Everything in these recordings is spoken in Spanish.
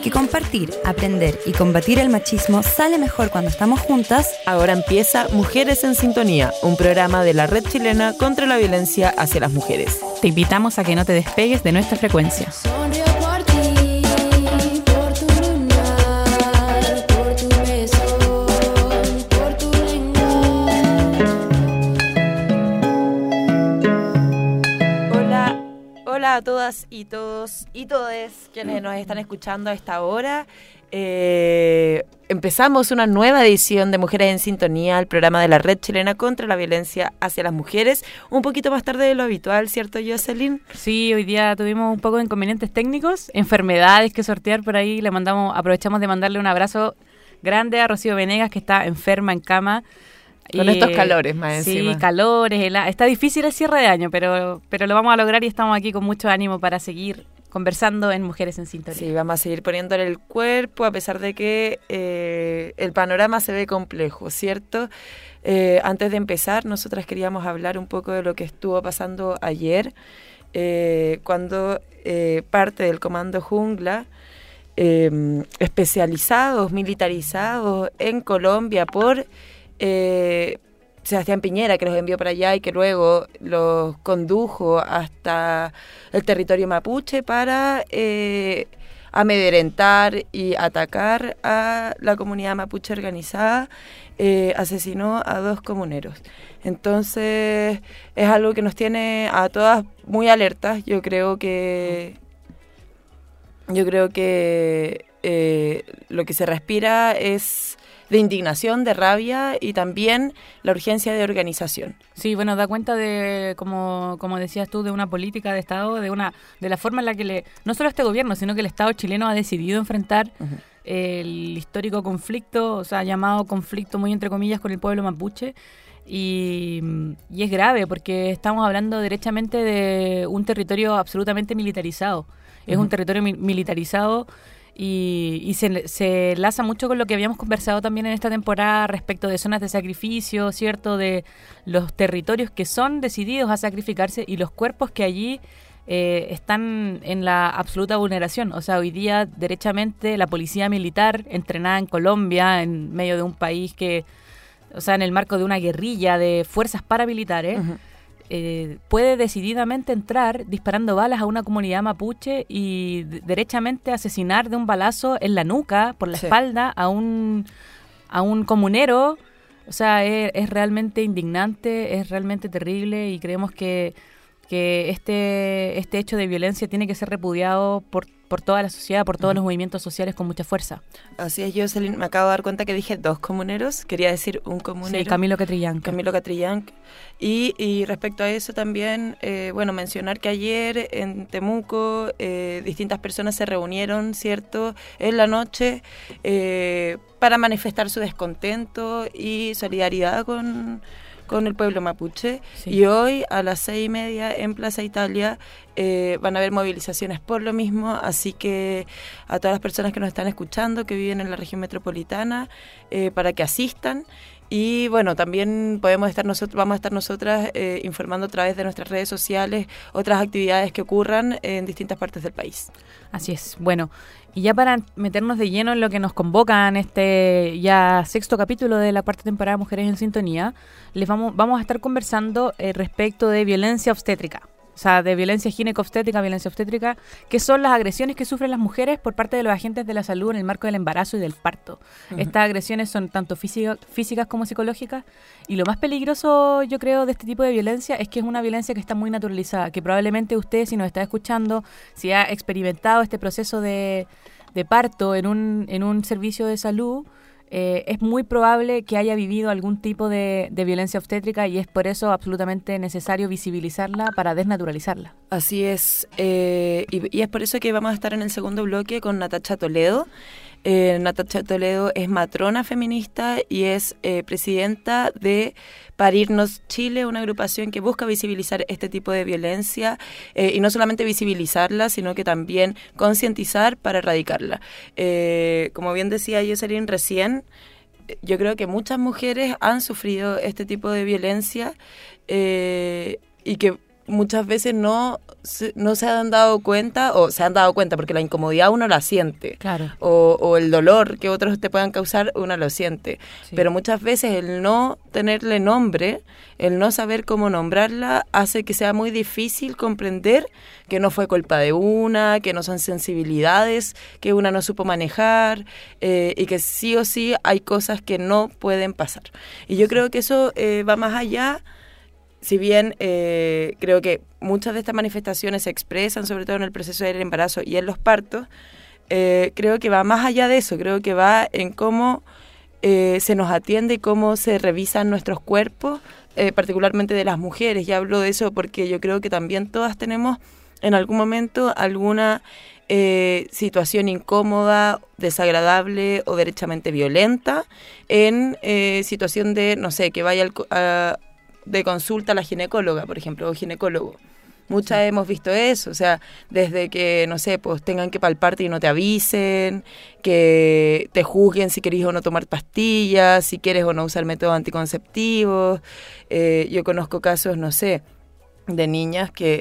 que compartir, aprender y combatir el machismo sale mejor cuando estamos juntas. Ahora empieza Mujeres en Sintonía, un programa de la Red Chilena contra la Violencia hacia las Mujeres. Te invitamos a que no te despegues de nuestra frecuencia. Hola a todas y todos y todes quienes nos están escuchando a esta hora. Empezamos una nueva edición de Mujeres en Sintonía, el programa de la Red Chilena contra la Violencia hacia las Mujeres. Un poquito más tarde de lo habitual, ¿cierto, Jocelyn? Sí, hoy día tuvimos un poco de inconvenientes técnicos, enfermedades que sortear por ahí. Aprovechamos de mandarle un abrazo grande a Rocío Venegas, que está enferma en cama. Con estos calores más encima. Sí, calores, está difícil el cierre de año, pero lo vamos a lograr y estamos aquí con mucho ánimo para seguir conversando en Mujeres en Sintonía. Sí, vamos a seguir poniéndole el cuerpo a pesar de que el panorama se ve complejo, ¿cierto? Antes de empezar, nosotras queríamos hablar un poco de lo que estuvo pasando ayer, cuando parte del Comando Jungla, especializados, militarizados en Colombia por Sebastián Piñera, que los envió para allá y que luego los condujo hasta el territorio mapuche para amedrentar y atacar a la comunidad mapuche organizada, asesinó a 2 comuneros. Entonces es algo que nos tiene a todas muy alertas. Yo creo que lo que se respira es de indignación, de rabia y también la urgencia de organización. Sí, bueno, da cuenta de, como decías tú, de una política de Estado, de la forma en la que no solo este gobierno, sino que el Estado chileno ha decidido enfrentar el histórico conflicto, o sea, llamado conflicto muy entre comillas con el pueblo mapuche. Y es grave porque estamos hablando derechamente de un territorio absolutamente militarizado. Es un territorio militarizado. Y se enlaza mucho con lo que habíamos conversado también en esta temporada respecto de zonas de sacrificio, ¿cierto? De los territorios que son decididos a sacrificarse y los cuerpos que allí están en la absoluta vulneración. O sea, hoy día, derechamente, la policía militar entrenada en Colombia, en medio de un país que, o sea, en el marco de una guerrilla de fuerzas paramilitares, puede decididamente entrar disparando balas a una comunidad mapuche y derechamente asesinar de un balazo en la nuca, por la espalda, a un comunero. O sea, es realmente indignante, es realmente terrible y creemos que este hecho de violencia tiene que ser repudiado por toda la sociedad, por todos los movimientos sociales con mucha fuerza. Así es, Jocelyn, me acabo de dar cuenta que dije 2 comuneros, quería decir un comunero. Sí, Camilo Catrillanca. Y respecto a eso también, mencionar que ayer en Temuco distintas personas se reunieron, ¿cierto?, en la noche para manifestar su descontento y solidaridad con el pueblo mapuche. Sí. Y hoy a las 6:30 en Plaza Italia van a haber movilizaciones por lo mismo, así que a todas las personas que nos están escuchando, que viven en la región metropolitana, para que asistan. Y bueno, también vamos a estar nosotras informando a través de nuestras redes sociales otras actividades que ocurran en distintas partes del país. Así es. Bueno, y ya para meternos de lleno en lo que nos convoca en este ya 6º capítulo de la 4ª temporada de Mujeres en Sintonía, vamos a estar conversando respecto de violencia obstétrica. O sea, de violencia obstétrica, que son las agresiones que sufren las mujeres por parte de los agentes de la salud en el marco del embarazo y del parto. Estas agresiones son tanto físicas como psicológicas, y lo más peligroso, yo creo, de este tipo de violencia es que es una violencia que está muy naturalizada, que probablemente usted, si nos está escuchando, si ha experimentado este proceso de parto en un servicio de salud, es muy probable que haya vivido algún tipo de violencia obstétrica, y es por eso absolutamente necesario visibilizarla para desnaturalizarla. Así es, y es por eso que vamos a estar en el segundo bloque con Natacha Toledo. Natacha Toledo es matrona feminista y es presidenta de Parirnos Chile, una agrupación que busca visibilizar este tipo de violencia, y no solamente visibilizarla, sino que también concientizar para erradicarla. Como bien decía Jocelyn recién, yo creo que muchas mujeres han sufrido este tipo de violencia, y que muchas veces no se han dado cuenta, o se han dado cuenta porque la incomodidad uno la siente, Claro. o el dolor que otros te puedan causar uno lo siente, Sí. pero muchas veces el no tenerle nombre, el no saber cómo nombrarla, hace que sea muy difícil comprender que no fue culpa de una, que no son sensibilidades que una no supo manejar, y que sí o sí hay cosas que no pueden pasar. Y yo creo que eso va más allá. Si bien creo que muchas de estas manifestaciones se expresan sobre todo en el proceso del embarazo y en los partos, creo que va más allá de eso, creo que va en cómo se nos atiende y cómo se revisan nuestros cuerpos, particularmente de las mujeres. Y hablo de eso porque yo creo que también todas tenemos en algún momento alguna situación incómoda, desagradable o derechamente violenta en situación de, no sé, que vaya de consulta a la ginecóloga, por ejemplo, o ginecólogo. Muchas hemos visto eso, o sea, desde que, no sé, pues tengan que palparte y no te avisen, que te juzguen si querés o no tomar pastillas, si quieres o no usar métodos anticonceptivos. Yo conozco casos, no sé, de niñas que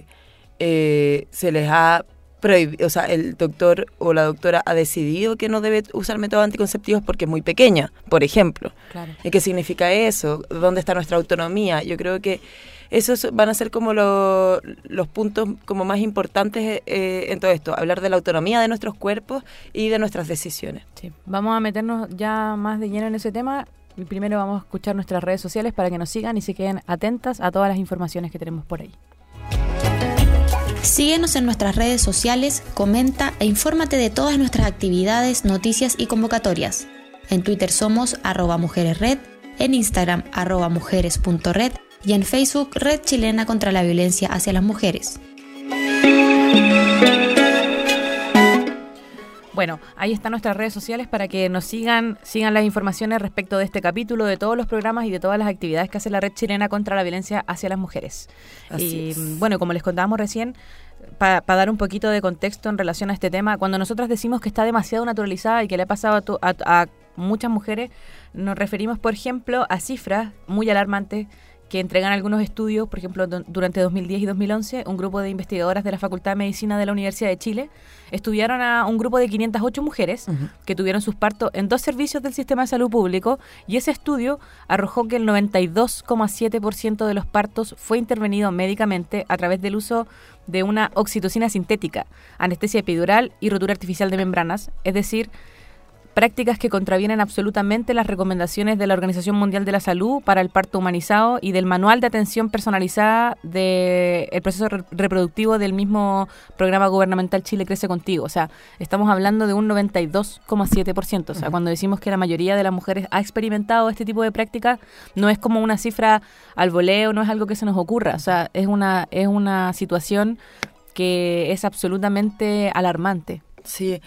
se les ha prohibido, o sea, el doctor o la doctora ha decidido que no debe usar métodos anticonceptivos porque es muy pequeña, por ejemplo. Claro. ¿Y qué significa eso? ¿Dónde está nuestra autonomía? Yo creo que esos van a ser como los puntos como más importantes en todo esto, hablar de la autonomía de nuestros cuerpos y de nuestras decisiones. Sí. Vamos a meternos ya más de lleno en ese tema. Y primero vamos a escuchar nuestras redes sociales para que nos sigan y se queden atentas a todas las informaciones que tenemos por ahí. Síguenos en nuestras redes sociales, comenta e infórmate de todas nuestras actividades, noticias y convocatorias. En Twitter somos @mujeresred, en Instagram @mujeres.red y en Facebook Red Chilena contra la Violencia hacia las Mujeres. Bueno, ahí están nuestras redes sociales para que nos sigan las informaciones respecto de este capítulo, de todos los programas y de todas las actividades que hace la Red Chilena contra la Violencia hacia las Mujeres. Así es. Bueno, como les contábamos recién, para dar un poquito de contexto en relación a este tema, cuando nosotras decimos que está demasiado naturalizada y que le ha pasado a muchas mujeres, nos referimos, por ejemplo, a cifras muy alarmantes que entregan algunos estudios. Por ejemplo, durante 2010 y 2011, un grupo de investigadoras de la Facultad de Medicina de la Universidad de Chile estudiaron a un grupo de 508 mujeres que tuvieron sus partos en 2 servicios del sistema de salud público, y ese estudio arrojó que el 92,7% de los partos fue intervenido médicamente a través del uso de una oxitocina sintética, anestesia epidural y rotura artificial de membranas, es decir, prácticas que contravienen absolutamente las recomendaciones de la Organización Mundial de la Salud para el parto humanizado y del Manual de Atención Personalizada del proceso reproductivo del mismo programa gubernamental Chile Crece Contigo. O sea, estamos hablando de un 92,7%. O sea, cuando decimos que la mayoría de las mujeres ha experimentado este tipo de prácticas, no es como una cifra al voleo, no es algo que se nos ocurra. O sea, es una situación que es absolutamente alarmante. Sí,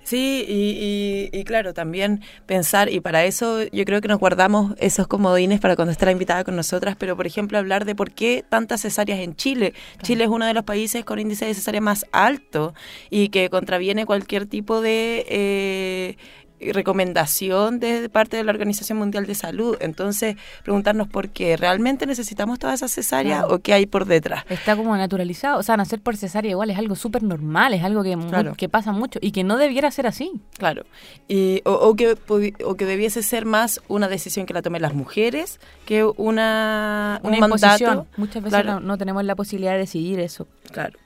y claro, también pensar, y para eso yo creo que nos guardamos esos comodines para cuando esté la invitada con nosotras, pero por ejemplo hablar de por qué tantas cesáreas en Chile. Claro. Chile es uno de los países con índice de cesárea más alto y que contraviene cualquier tipo de recomendación de parte de la Organización Mundial de Salud. Entonces, preguntarnos por qué realmente necesitamos todas esas cesáreas, claro, o qué hay por detrás. Está como naturalizado, o sea, nacer por cesárea igual es algo súper normal, es algo que, claro, que pasa mucho y que no debiera ser así. Claro, y, o que debiese ser más una decisión que la tomen las mujeres que una imposición. Mandato. Muchas veces claro, no tenemos la posibilidad de decidir eso. Claro.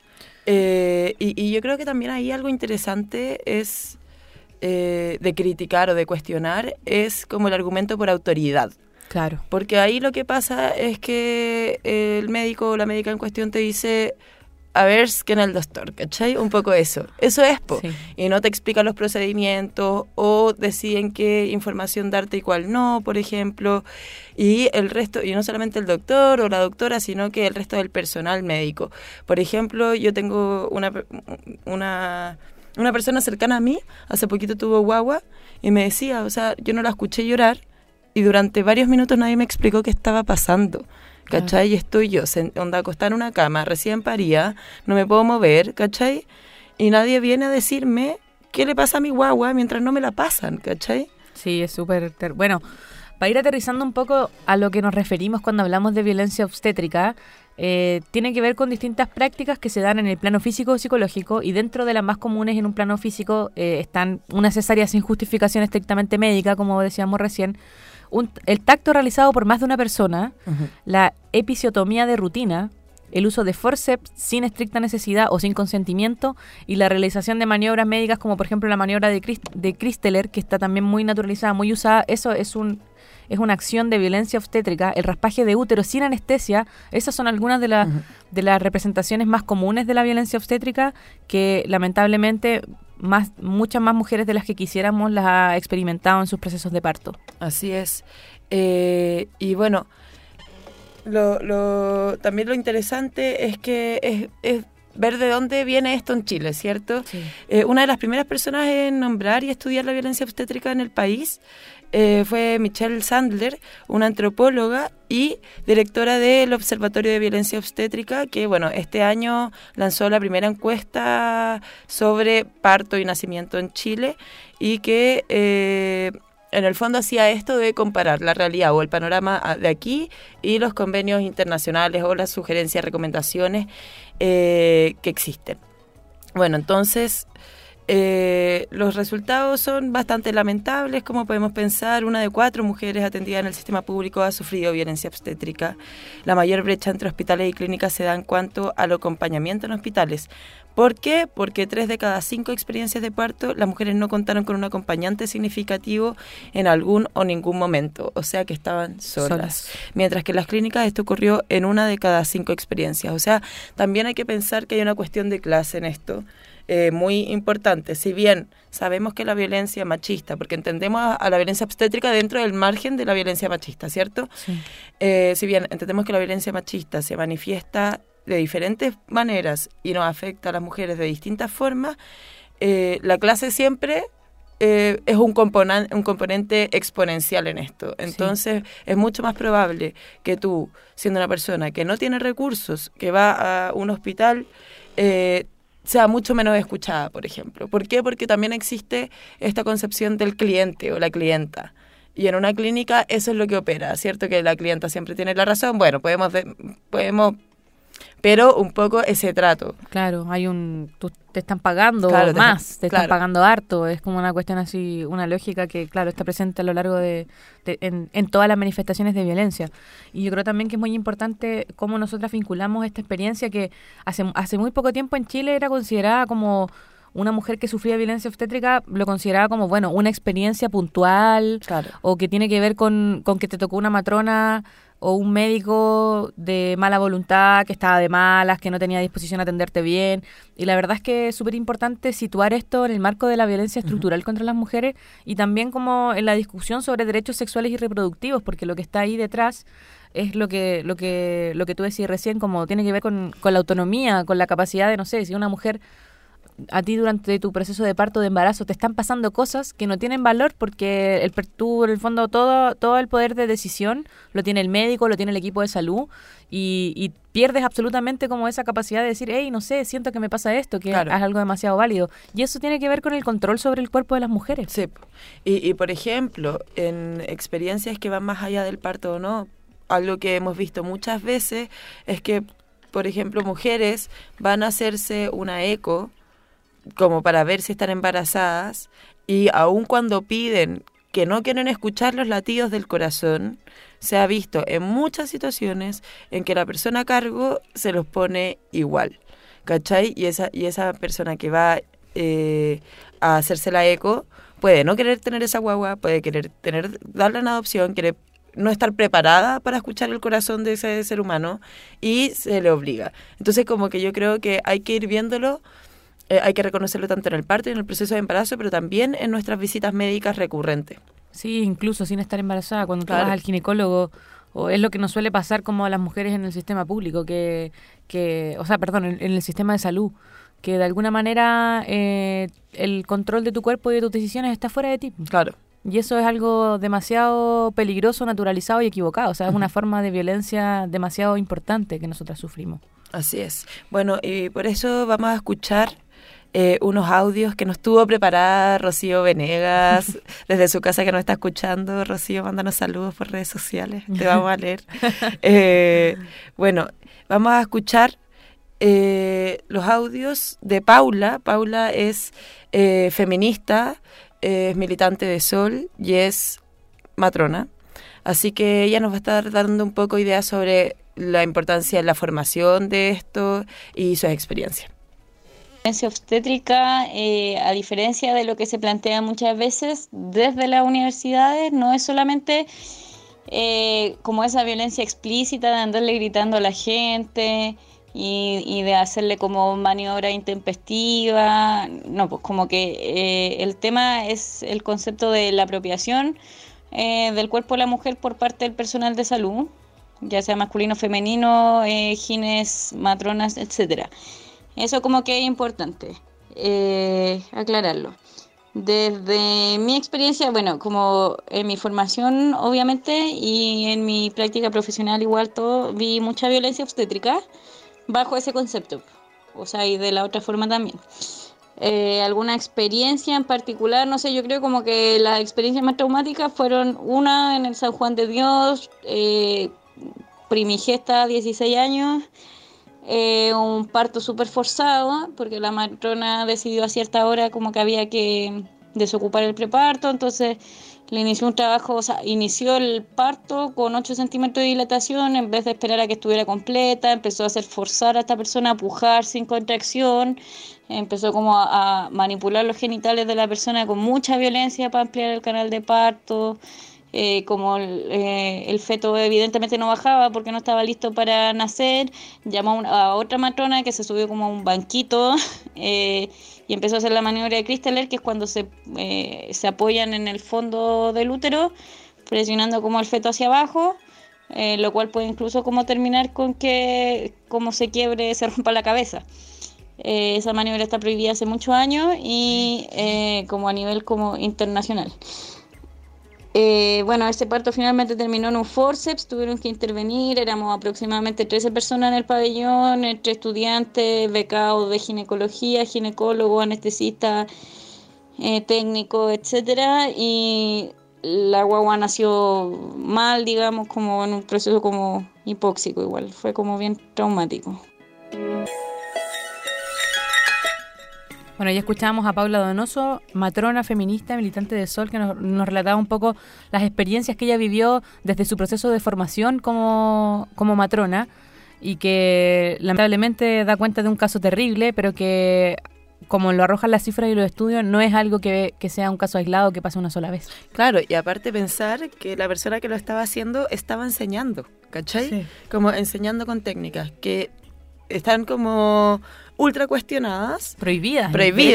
Y yo creo que también ahí algo interesante es de criticar o de cuestionar es como el argumento por autoridad. Claro. Porque ahí lo que pasa es que el médico o la médica en cuestión te dice, a ver, ¿quién es el doctor? ¿Cachai? Un poco eso. Eso es, po. Sí. Y no te explica los procedimientos o deciden qué información darte y cuál no, por ejemplo. Y el resto, y no solamente el doctor o la doctora, sino que el resto del personal médico. Por ejemplo, yo tengo una persona cercana a mí, hace poquito tuvo guagua, y me decía, o sea, yo no la escuché llorar, y durante varios minutos nadie me explicó qué estaba pasando, ¿cachai? Y estoy yo, acostada en una cama, recién parida, no me puedo mover, ¿cachai? Y nadie viene a decirme qué le pasa a mi guagua mientras no me la pasan, ¿cachai? Sí, es súper... Bueno, Para ir aterrizando un poco a lo que nos referimos cuando hablamos de violencia obstétrica, tiene que ver con distintas prácticas que se dan en el plano físico o psicológico, y dentro de las más comunes en un plano físico están una cesárea sin justificación estrictamente médica, como decíamos recién, el tacto realizado por más de una persona, la episiotomía de rutina, el uso de forceps sin estricta necesidad o sin consentimiento, y la realización de maniobras médicas como por ejemplo la maniobra de Christeler, que está también muy naturalizada, muy usada. Eso es una acción de violencia obstétrica. El raspaje de útero sin anestesia, esas son algunas de las representaciones más comunes de la violencia obstétrica, que lamentablemente muchas más mujeres de las que quisiéramos las ha experimentado en sus procesos de parto. Así es. Y bueno, también lo interesante es que es ver de dónde viene esto en Chile, ¿cierto? Sí. Una de las primeras personas en nombrar y estudiar la violencia obstétrica en el país fue Michelle Sandler, una antropóloga y directora del Observatorio de Violencia Obstétrica, que bueno, este año lanzó la primera encuesta sobre parto y nacimiento en Chile, y que en el fondo hacía esto de comparar la realidad o el panorama de aquí y los convenios internacionales o las sugerencias, recomendaciones que existen. Bueno, entonces los resultados son bastante lamentables. Como podemos pensar, 1 de 4 mujeres atendidas en el sistema público ha sufrido violencia obstétrica. La mayor brecha entre hospitales y clínicas se da en cuanto al acompañamiento en hospitales. ¿Por qué? Porque 3 de cada 5 experiencias de parto, las mujeres no contaron con un acompañante significativo en algún o ningún momento, o sea que estaban solas. Mientras que en las clínicas esto ocurrió en 1 de cada 5 experiencias. O sea, también hay que pensar que hay una cuestión de clase en esto, muy importante. Si bien sabemos que la violencia machista, porque entendemos a la violencia obstétrica dentro del margen de la violencia machista, ¿cierto? Sí. Si bien entendemos que la violencia machista se manifiesta de diferentes maneras y nos afecta a las mujeres de distintas formas, la clase siempre es un componente exponencial en esto. Entonces, es mucho más probable que tú, siendo una persona que no tiene recursos, que va a un hospital, sea mucho menos escuchada, por ejemplo. ¿Por qué? Porque también existe esta concepción del cliente o la clienta. Y en una clínica eso es lo que opera, ¿cierto? Que la clienta siempre tiene la razón. Bueno, podemos pero un poco ese trato. Claro, te están pagando más, te están pagando harto, es como una cuestión así, una lógica que, claro, está presente a lo largo en todas las manifestaciones de violencia. Y yo creo también que es muy importante cómo nosotras vinculamos esta experiencia que hace muy poco tiempo en Chile era considerada como una mujer que sufría violencia obstétrica, lo consideraba como, bueno, una experiencia puntual, o que tiene que ver con que te tocó una matrona o un médico de mala voluntad, que estaba de malas, que no tenía disposición a atenderte bien. Y la verdad es que es súper importante situar esto en el marco de la violencia estructural contra las mujeres, y también como en la discusión sobre derechos sexuales y reproductivos, porque lo que está ahí detrás es lo que tú decías recién, como tiene que ver con la autonomía, con la capacidad de, no sé, si una mujer, a ti durante tu proceso de parto, de embarazo, te están pasando cosas que no tienen valor, porque tú, en el fondo, todo el poder de decisión lo tiene el médico, lo tiene el equipo de salud, y pierdes absolutamente como esa capacidad de decir, hey, no sé, siento que me pasa esto, que es algo demasiado válido. Y eso tiene que ver con el control sobre el cuerpo de las mujeres. Sí. Y por ejemplo, en experiencias que van más allá del parto o no, algo que hemos visto muchas veces es que, por ejemplo, mujeres van a hacerse una eco como para ver si están embarazadas, y aun cuando piden que no quieren escuchar los latidos del corazón, se ha visto en muchas situaciones en que la persona a cargo se los pone igual, ¿cachai? Y esa persona que va a hacerse la eco puede no querer tener esa guagua, puede querer darla en adopción, quiere no estar preparada para escuchar el corazón de ese ser humano, y se le obliga. Entonces, como que yo creo que hay que ir viéndolo. Hay que reconocerlo tanto en el parto y en el proceso de embarazo, pero también en nuestras visitas médicas recurrentes. Sí, incluso sin estar embarazada, cuando tú vas al ginecólogo, o es lo que nos suele pasar como a las mujeres en el sistema público, en el sistema de salud, que de alguna manera el control de tu cuerpo y de tus decisiones está fuera de ti. Claro. Y eso es algo demasiado peligroso, naturalizado y equivocado. O sea, es una forma de violencia demasiado importante que nosotras sufrimos. Así es. Bueno, y por eso vamos a escuchar unos audios que nos tuvo preparada Rocío Venegas desde su casa, que nos está escuchando. Rocío, mándanos saludos por redes sociales, te vamos a leer. Bueno, vamos a escuchar los audios de Paula. Paula es feminista, es militante de Sol y es matrona. Así que ella nos va a estar dando un poco ideas sobre la importancia de la formación de esto y sus experiencias. La violencia obstétrica, a diferencia de lo que se plantea muchas veces desde las universidades, no es solamente como esa violencia explícita de andarle gritando a la gente y de hacerle como maniobra intempestiva. No, pues como que el tema es el concepto de la apropiación del cuerpo de la mujer por parte del personal de salud, ya sea masculino, femenino, gines, matronas, etcétera. Eso como que es importante aclararlo. Desde mi experiencia, bueno, como en mi formación obviamente y en mi práctica profesional igual todo, vi mucha violencia obstétrica bajo ese concepto, o sea, y de la otra forma también. Alguna experiencia en particular, no sé, yo creo como que las experiencias más traumáticas fueron una en el San Juan de Dios, primigesta, 16 años, un parto súper forzado, porque la matrona decidió a cierta hora como que había que desocupar el preparto, entonces le inició un trabajo, o sea, inició el parto con 8 centímetros de dilatación, en vez de esperar a que estuviera completa, empezó a hacer forzar a esta persona a pujar sin contracción, empezó como a manipular los genitales de la persona con mucha violencia para ampliar el canal de parto. Como el feto evidentemente no bajaba porque no estaba listo para nacer, llamó a otra matrona que se subió como a un banquito y empezó a hacer la maniobra de Christeler, que es cuando se apoyan en el fondo del útero, presionando como el feto hacia abajo, lo cual puede incluso como terminar con que como se quiebre, se rompa la cabeza. Esa maniobra está prohibida hace muchos años y como a nivel como internacional. Bueno, este parto finalmente terminó en un forceps, tuvieron que intervenir, éramos aproximadamente 13 personas en el pabellón, entre estudiantes, becados de ginecología, ginecólogo, anestesista, técnico, etcétera, y la guagua nació mal, digamos, como en un proceso como hipóxico igual, fue como bien traumático. Bueno, ya escuchábamos a Paula Donoso, matrona feminista, militante de Sol, que nos relataba un poco las experiencias que ella vivió desde su proceso de formación como matrona y que lamentablemente da cuenta de un caso terrible, pero que, como lo arrojan las cifras y los estudios, no es algo que sea un caso aislado que pase una sola vez. Claro, y aparte pensar que la persona que lo estaba haciendo estaba enseñando, ¿cachai? Sí. Como enseñando con técnicas que están como ultra cuestionadas. Prohibidas.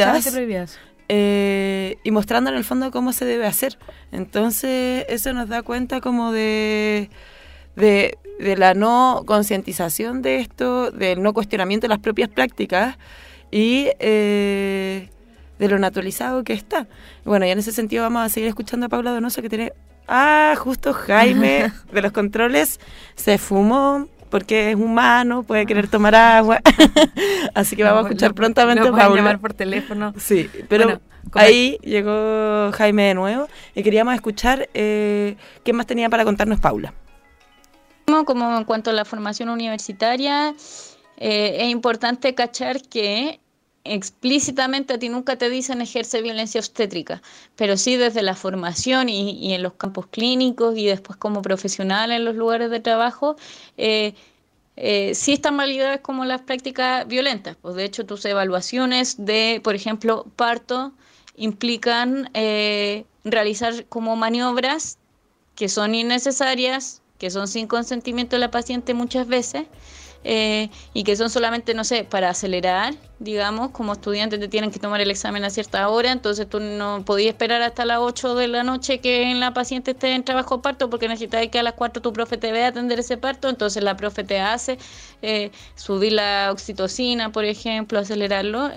Y mostrando en el fondo cómo se debe hacer. Entonces eso nos da cuenta como de la no concientización de esto, del no cuestionamiento de las propias prácticas y de lo naturalizado que está. Bueno, y en ese sentido vamos a seguir escuchando a Paula Donoso, que tiene... justo Jaime de los controles se fumó porque es humano, puede querer tomar agua. Así que vamos a escuchar prontamente a Paula. Llamar por teléfono. Sí, pero bueno, ahí llegó Jaime de nuevo y queríamos escuchar qué más tenía para contarnos Paula. Como en cuanto a la formación universitaria, es importante cachar que explícitamente a ti nunca te dicen ejerce violencia obstétrica, pero sí desde la formación y en los campos clínicos y después como profesional en los lugares de trabajo, sí están validadas como las prácticas violentas. Pues de hecho tus evaluaciones de, por ejemplo, parto implican realizar como maniobras que son innecesarias, que son sin consentimiento de la paciente muchas veces, y que son solamente, no sé, para acelerar, digamos, como estudiante te tienen que tomar el examen a cierta hora, entonces tú no podías esperar hasta las 8 de la noche que la paciente esté en trabajo parto porque necesitas que a las 4 tu profe te vea atender ese parto, entonces la profe te hace subir la oxitocina, por ejemplo, acelerarlo,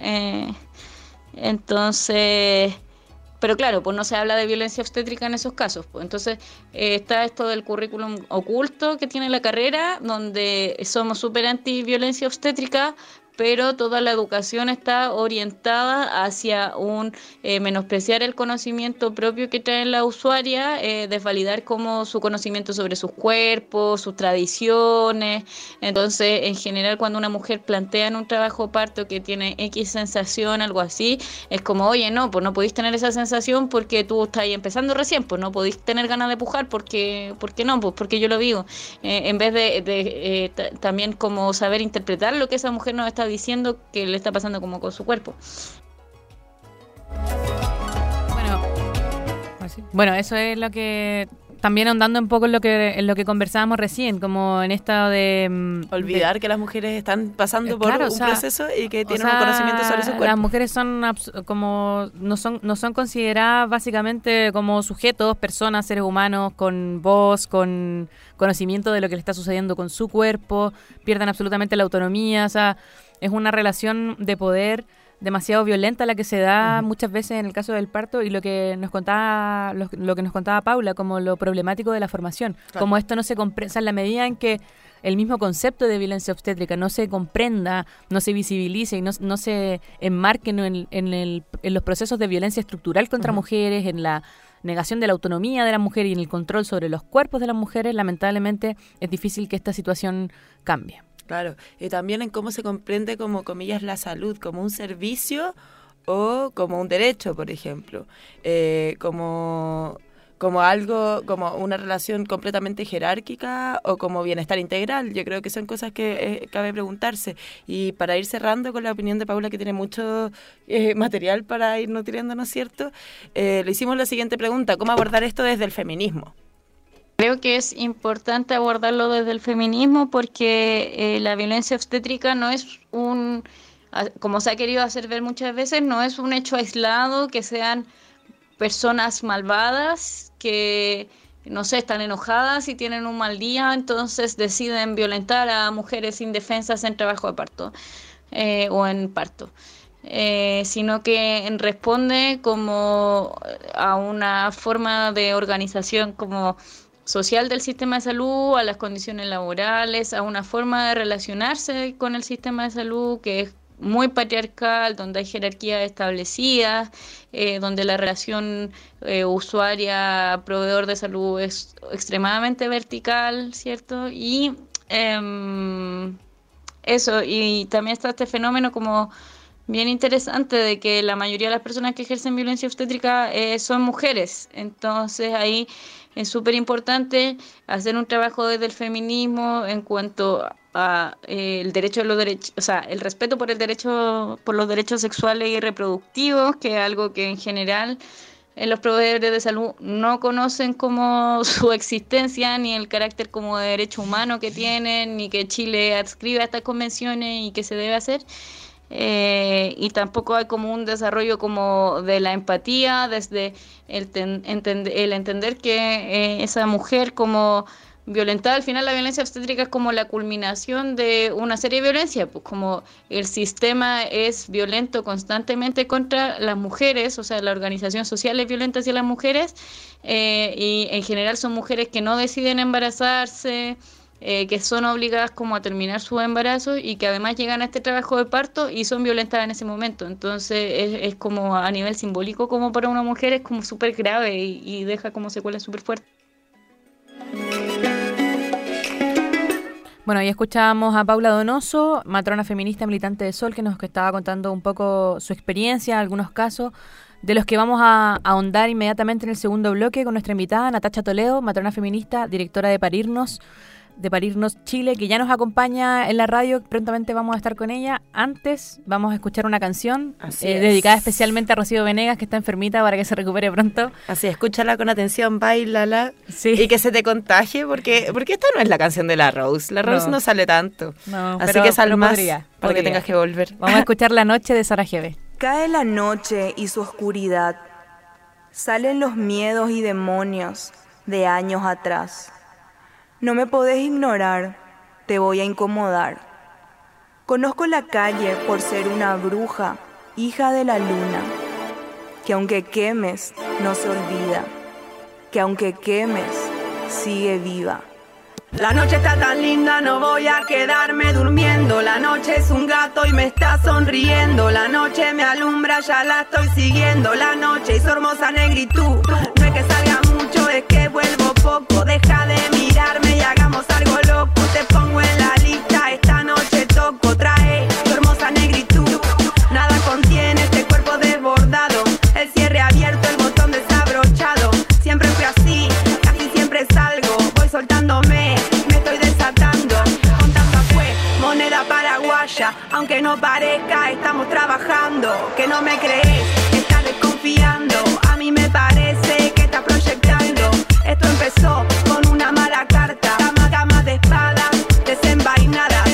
entonces... Pero claro, pues no se habla de violencia obstétrica en esos casos. Pues. Entonces está esto del currículum oculto que tiene la carrera, donde somos súper anti violencia obstétrica, pero toda la educación está orientada hacia un menospreciar el conocimiento propio que trae la usuaria, desvalidar como su conocimiento sobre sus cuerpos, sus tradiciones. Entonces, en general, cuando una mujer plantea en un trabajo parto que tiene X sensación, algo así, es como, oye, no, pues no podéis tener esa sensación porque tú estás ahí empezando recién, pues no podéis tener ganas de pujar porque no, pues porque yo lo vivo. En vez de también como saber interpretar lo que esa mujer nos está diciendo que le está pasando como con su cuerpo. Bueno, eso es lo que también ahondando un poco en lo que conversábamos recién, como en esto de olvidar que las mujeres están pasando por un proceso y que tienen un conocimiento sobre su cuerpo. Las mujeres son como no son consideradas básicamente como sujetos, personas, seres humanos con voz, con conocimiento de lo que le está sucediendo con su cuerpo, pierden absolutamente la autonomía, o sea, es una relación de poder demasiado violenta la que se da muchas veces en el caso del parto, y lo que nos contaba Paula, como lo problemático de la formación, como esto no se comprende, o sea, en la medida en que el mismo concepto de violencia obstétrica no se comprenda, no se visibilice y no se enmarque en los procesos de violencia estructural contra mujeres, en la negación de la autonomía de la mujer y en el control sobre los cuerpos de las mujeres, lamentablemente es difícil que esta situación cambie. Claro, y también en cómo se comprende como, comillas, la salud, como un servicio o como un derecho, por ejemplo, como algo, como una relación completamente jerárquica o como bienestar integral. Yo creo que son cosas que cabe preguntarse. Y para ir cerrando con la opinión de Paula, que tiene mucho material para ir nutriendo, ¿no es cierto? Le hicimos la siguiente pregunta: ¿cómo abordar esto desde el feminismo? Creo que es importante abordarlo desde el feminismo porque la violencia obstétrica no es como se ha querido hacer ver muchas veces, no es un hecho aislado, que sean personas malvadas que, no sé, están enojadas y tienen un mal día, entonces deciden violentar a mujeres indefensas en trabajo de parto o en parto. Sino que responde como a una forma de organización como social del sistema de salud, a las condiciones laborales, a una forma de relacionarse con el sistema de salud que es muy patriarcal, donde hay jerarquías establecidas, donde la relación usuaria-proveedor de salud es extremadamente vertical, ¿cierto? Y eso, y también está este fenómeno como bien interesante de que la mayoría de las personas que ejercen violencia obstétrica son mujeres. Entonces ahí es súper importante hacer un trabajo desde el feminismo en cuanto a el derecho de los derechos, o sea, el respeto por los derechos sexuales y reproductivos, que es algo que en general los proveedores de salud no conocen como su existencia, ni el carácter como de derecho humano que tienen, ni que Chile adscribe a estas convenciones y que se debe hacer. Y tampoco hay como un desarrollo como de la empatía desde el entender que esa mujer como violentada, al final la violencia obstétrica es como la culminación de una serie de violencias, pues como el sistema es violento constantemente contra las mujeres, o sea, la organización social es violenta hacia las mujeres, y en general son mujeres que no deciden embarazarse, que son obligadas como a terminar su embarazo y que además llegan a este trabajo de parto y son violentadas en ese momento. Entonces es como a nivel simbólico, como para una mujer es como súper grave y deja como secuelas súper fuertes. Bueno, y escuchábamos a Paula Donoso, matrona feminista militante de Sol, que nos estaba contando un poco su experiencia, algunos casos, de los que vamos a ahondar inmediatamente en el segundo bloque con nuestra invitada, Natacha Toledo, matrona feminista, directora de Parirnos Chile, que ya nos acompaña en la radio. Prontamente vamos a estar con ella. Antes vamos a escuchar una canción dedicada especialmente a Rocío Venegas, que está enfermita, para que se recupere pronto. Así, escúchala con atención, báilala, sí, y que se te contagie, porque esta no es la canción de la Rose. La Rose no sale tanto. No, así que sal más para que tengas que volver. Vamos a escuchar La Noche de Sara Jeve. Cae la noche y su oscuridad. Salen los miedos y demonios de años atrás. No me podés ignorar, te voy a incomodar. Conozco la calle por ser una bruja, hija de la luna, que aunque quemes, no se olvida, que aunque quemes, sigue viva. La noche está tan linda, no voy a quedarme durmiendo. La noche es un gato y me está sonriendo. La noche me alumbra, ya la estoy siguiendo. La noche y su hermosa negritud. No es que salga mucho, es que vuelvo poco. Deja de mirarme y hagamos algo loco. Te pongo en la lista, esta noche toco. Trae tu hermosa negritud. Nada contiene este cuerpo desbordado. El cierre abierto, el botón desabrochado. Siempre fui así, casi siempre salgo. Voy soltándome, me estoy desatando. Con tanta fue moneda paraguaya. Aunque no parezca, estamos trabajando. Que no me crees, estás desconfiando. A mí me parece que estás proyectando. Esto empezó con una mala carta. Camas de espadas, desenvainadas.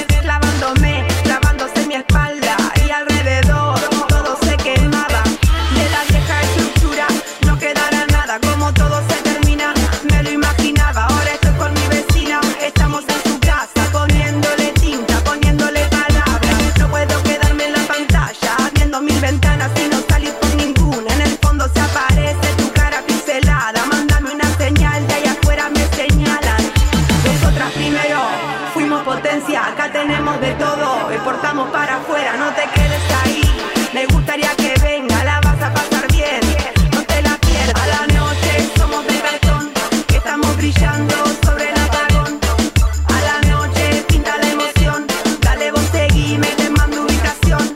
clavándose en mi espalda. Y alrededor todo se quemaba. De la vieja estructura no quedará nada. Como todo se termina, me lo imaginaba. Ahora estoy con mi vecina, estamos en su casa, poniéndole tinta, poniéndole palabras. No puedo quedarme en la pantalla, viendo mil ventanas y no salir por ninguna. En el fondo se aparece tu cara pixelada. Mándame una señal, de ahí afuera me señalan. Nosotras primero fuimos potencia, acá tenemos de todo, exportamos para afuera, no te quedes ahí. Me gustaría que venga, la vas a pasar bien, no te la pierdas. A la noche somos de cartón, que estamos brillando sobre el apagón. A la noche pinta la emoción, dale vos seguime, te mando ubicación.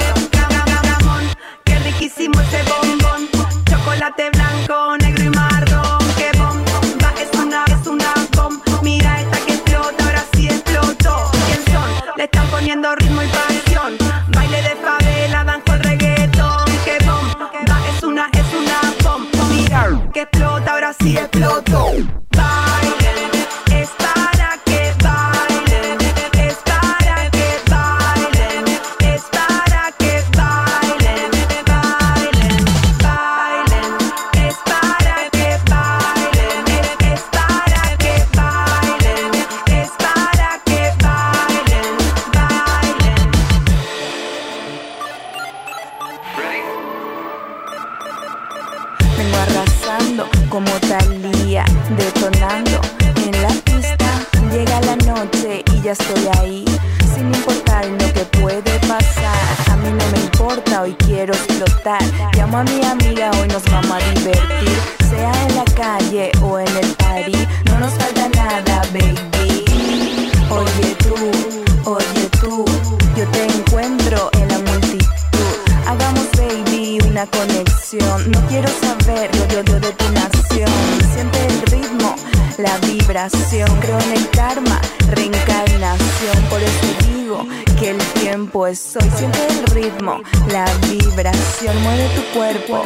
Camón, qué riquísimo ese bombón, chocolate blanco, negro y marrón. Qué bomba, es una bomba. Mira esta que explota, ahora sí explotó. ¿Quién son? Le están poniendo ritmo y pasión. Baile de favela, danzo el reggaetón. Qué bomba, es una bomba. Mira que explota, ahora sí explotó. Bailen, es para que bailen. Es para que bailen. Es para que bailen. Bailen, bailen. Es para que bailen. Es para que bailen. Es para que bailen. Bailen. Vengo arrasando como Thalía, detonando en la pista. Llega la noche y ya estoy ahí, sin importar lo que puede pasar. A mí no me importa, hoy quiero explotar. Llamo a mi amiga, hoy nos vamos a divertir. Sea en la calle o en el party, no nos falta nada, baby. Oye tú, yo te encuentro en la multitud. Hagamos, baby, una conexión. No quiero saber yo de tu nación. Siente el ritmo, la vibración. Creo en el karma, reencarnación. Por eso digo que el tiempo es hoy. Siente el ritmo, la vibración. Mueve tu cuerpo.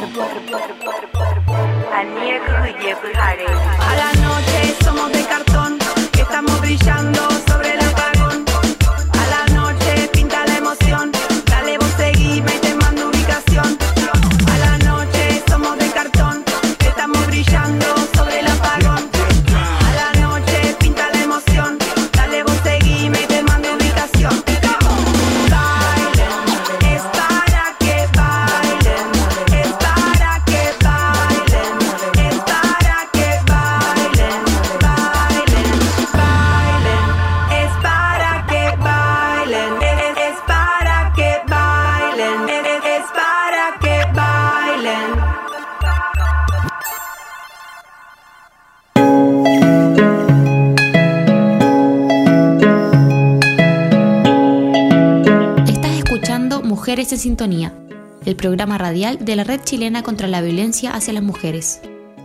A la noche somos de cartón, que estamos brillando sobre el apagón. A la noche pinta la emoción, dale vos seguime y te mando ubicación. A la noche somos de cartón, que estamos brillando sobre el apagón. A la noche pinta la emoción, dale vos seguime y te mando ubicación. Bailen, es para que bailen. Es para que bailen. Es para que bailen. Bailen, bailen. Es para que bailen. Es para que bailen. Es para que bailen. Estás escuchando Mujeres en Sintonía, el programa radial de la Red Chilena contra la Violencia hacia las Mujeres.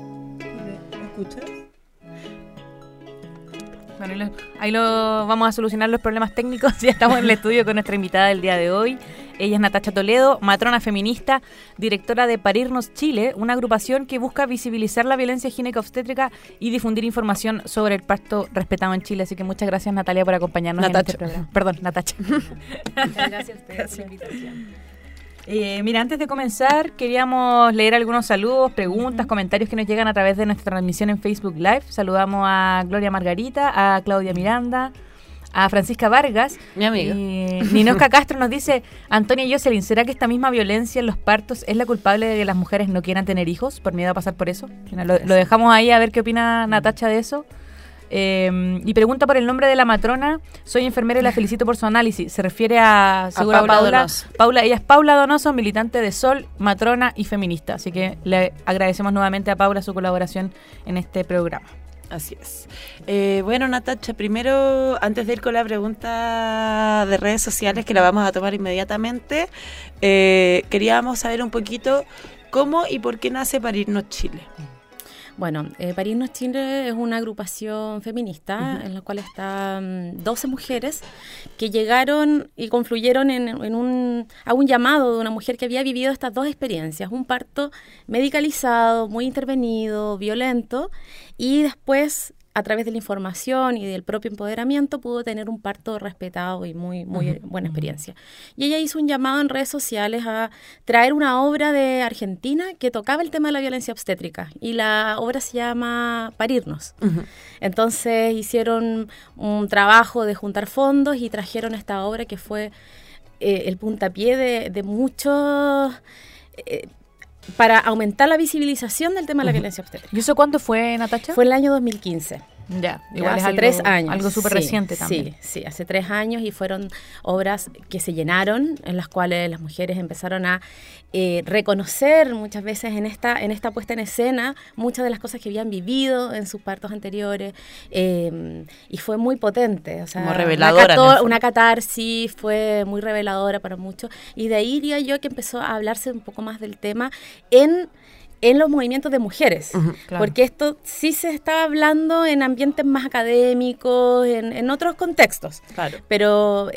Bueno, ahí vamos a solucionar los problemas técnicos. Ya estamos en el estudio con nuestra invitada del día de hoy. Ella es Natacha Toledo, matrona feminista, directora de Parirnos Chile, una agrupación que busca visibilizar la violencia gineco-obstétrica y difundir información sobre el parto respetado en Chile. Así que muchas gracias, Natalia, por acompañarnos en este programa. Perdón, Natacha. Gracias a ustedes por la invitación. Mira, antes de comenzar, queríamos leer algunos saludos, preguntas, comentarios que nos llegan a través de nuestra transmisión en Facebook Live. Saludamos a Gloria Margarita, a Claudia Miranda, a Francisca Vargas. Mi amiga. Ninosca Castro nos dice: Antonia Jocelyn, ¿será que esta misma violencia en los partos es la culpable de que las mujeres no quieran tener hijos por miedo a pasar por eso? Lo dejamos ahí a ver qué opina Natacha de eso. Y pregunta por el nombre de la matrona. Soy enfermera y la felicito por su análisis. Se refiere a Paula Donoso. Ella es Paula Donoso, militante de Sol, matrona y feminista. Así que le agradecemos nuevamente a Paula su colaboración en este programa. Así es. Bueno, Natacha, primero, antes de ir con la pregunta de redes sociales, que la vamos a tomar inmediatamente, queríamos saber un poquito cómo y por qué nace Parirnos Chile. Bueno, Parirnos Chile es una agrupación feminista en la cual están 12 mujeres que llegaron y confluyeron a un llamado de una mujer que había vivido estas dos experiencias, un parto medicalizado, muy intervenido, violento, y después, a través de la información y del propio empoderamiento, pudo tener un parto respetado y muy buena experiencia. Y ella hizo un llamado en redes sociales a traer una obra de Argentina que tocaba el tema de la violencia obstétrica, y la obra se llama Parirnos. Entonces hicieron un trabajo de juntar fondos y trajeron esta obra que fue el puntapié de muchos... para aumentar la visibilización del tema de la violencia obstétrica. ¿Y eso cuándo fue, Natacha? Fue el año 2015. Ya, igual hace es 3 años. Algo súper reciente también. Sí, hace 3 años, y fueron obras que se llenaron, en las cuales las mujeres empezaron a reconocer muchas veces en esta puesta en escena muchas de las cosas que habían vivido en sus partos anteriores, y fue muy potente. O sea, como reveladora. Una catarsis, fue muy reveladora para muchos, y de ahí diría yo que empezó a hablarse un poco más del tema en los movimientos de mujeres, claro. Porque esto sí se estaba hablando en ambientes más académicos, en otros contextos, claro. Pero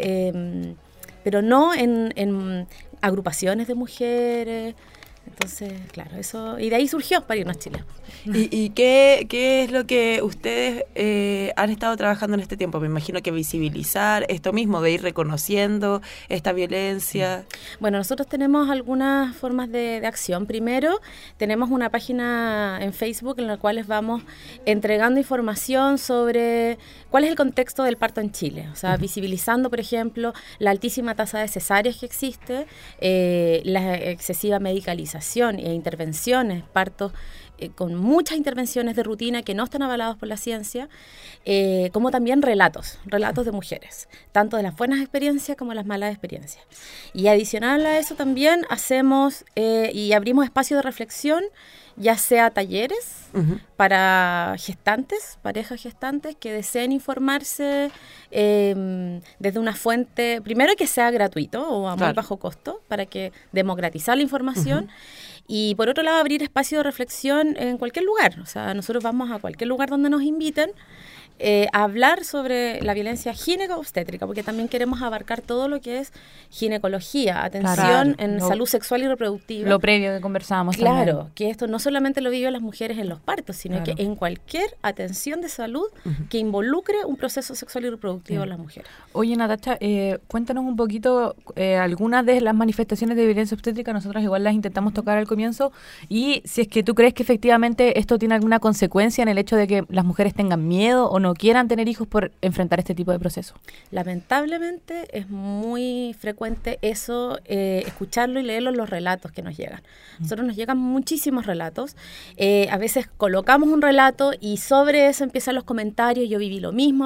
no en agrupaciones de mujeres. Entonces, claro, eso, y de ahí surgió Parirnos Chile. ¿Y qué es lo que ustedes han estado trabajando en este tiempo? Me imagino que visibilizar esto mismo, de ir reconociendo esta violencia. Bueno, nosotros tenemos algunas formas de acción. Primero, tenemos una página en Facebook en la cual les vamos entregando información sobre cuál es el contexto del parto en Chile. O sea, visibilizando, por ejemplo, la altísima tasa de cesáreas que existe, la excesiva medicalización e intervenciones, partos con muchas intervenciones de rutina que no están avalados por la ciencia, como también relatos de mujeres, tanto de las buenas experiencias como de las malas experiencias. Y adicional a eso también hacemos y abrimos espacios de reflexión, ya sea talleres para gestantes, parejas gestantes que deseen informarse desde una fuente, primero que sea gratuito o a muy bajo costo, para que democratizar la información. Y por otro lado, abrir espacio de reflexión en cualquier lugar. O sea, nosotros vamos a cualquier lugar donde nos inviten a hablar sobre la violencia gineco-obstétrica, porque también queremos abarcar todo lo que es ginecología, atención en salud sexual y reproductiva. Lo previo que conversábamos Claro, también. que esto no solamente lo viven las mujeres en los partos, sino que en cualquier atención de salud que involucre un proceso sexual y reproductivo en las mujeres. Oye, Natacha, cuéntanos un poquito algunas de las manifestaciones de violencia obstétrica. Nosotros igual las intentamos tocar al comienzo, y si es que tú crees que efectivamente esto tiene alguna consecuencia en el hecho de que las mujeres tengan miedo o no quieran tener hijos por enfrentar este tipo de proceso. Lamentablemente es muy frecuente eso, escucharlo y leerlo en los relatos que nos llegan. Nosotros nos llegan muchísimos relatos, a veces colocamos un relato y sobre eso empiezan los comentarios, yo viví lo mismo,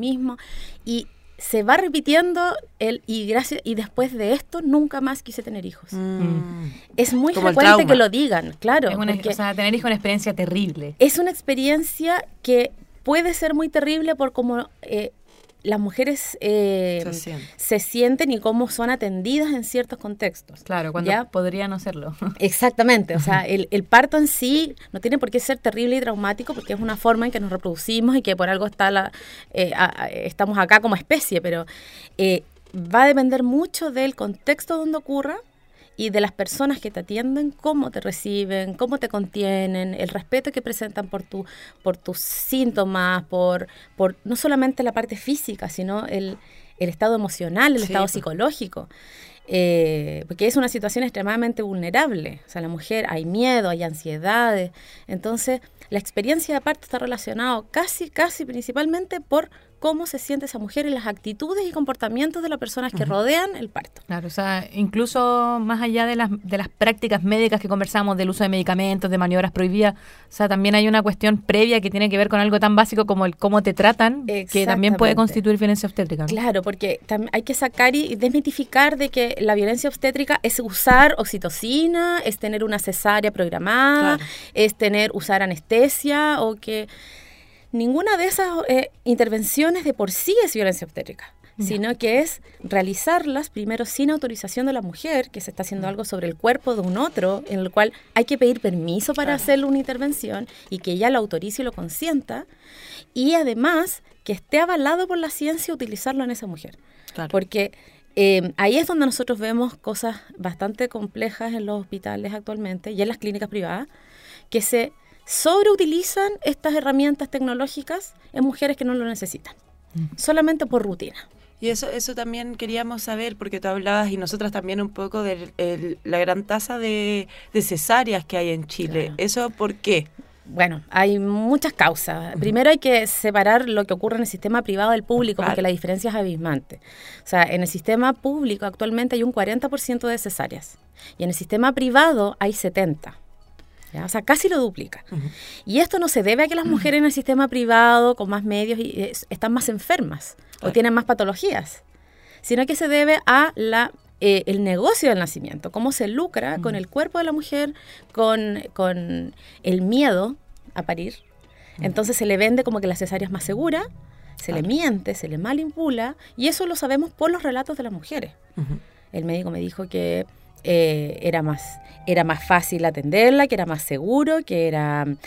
y se va repitiendo y después de esto nunca más quise tener hijos. Es muy frecuente que lo digan, claro. O sea, tener hijos es una experiencia terrible. Es una experiencia que puede ser muy terrible por cómo las mujeres se sienten y cómo son atendidas en ciertos contextos. Claro, cuando podría no serlo. Exactamente, o sea, el parto en sí no tiene por qué ser terrible y traumático, porque es una forma en que nos reproducimos y que por algo estamos acá como especie, pero va a depender mucho del contexto donde ocurra y de las personas que te atienden, cómo te reciben, cómo te contienen, el respeto que presentan por tus síntomas, por no solamente la parte física, sino el estado emocional, el estado psicológico. Porque es una situación extremadamente vulnerable. O sea, la mujer, hay miedo, hay ansiedades. Entonces, la experiencia de parto está relacionada casi principalmente por cómo se siente esa mujer y las actitudes y comportamientos de las personas que rodean el parto. Claro, o sea, incluso más allá de las prácticas médicas que conversamos, del uso de medicamentos, de maniobras prohibidas, o sea, también hay una cuestión previa que tiene que ver con algo tan básico como el cómo te tratan, que también puede constituir violencia obstétrica, ¿no? Claro, porque hay que sacar y desmitificar de que la violencia obstétrica es usar oxitocina, es tener una cesárea programada, es usar anestesia, o que ninguna de esas intervenciones de por sí es violencia obstétrica, sino que es realizarlas primero sin autorización de la mujer, que se está haciendo algo sobre el cuerpo de un otro, en el cual hay que pedir permiso para hacerle una intervención y que ella lo autorice y lo consienta, y además que esté avalado por la ciencia utilizarlo en esa mujer. Claro. Porque ahí es donde nosotros vemos cosas bastante complejas en los hospitales actualmente y en las clínicas privadas, que se sobreutilizan estas herramientas tecnológicas en mujeres que no lo necesitan, solamente por rutina. Y eso también queríamos saber, porque tú hablabas, y nosotras también, un poco de la gran tasa de cesáreas que hay en Chile. Claro. ¿Eso por qué? Bueno, hay muchas causas. Primero hay que separar lo que ocurre en el sistema privado del público, porque la diferencia es abismante. O sea, en el sistema público actualmente hay un 40% de cesáreas, y en el sistema privado hay 70%. ¿Ya? O sea, casi lo duplica. Y esto no se debe a que las mujeres en el sistema privado, con más medios, están más enfermas o tienen más patologías, sino que se debe a el negocio del nacimiento, cómo se lucra con el cuerpo de la mujer, con el miedo a parir. Entonces se le vende como que la cesárea es más segura, se le miente, se le manimpula, y eso lo sabemos por los relatos de las mujeres. El médico me dijo que era más fácil atenderla, que era más seguro, que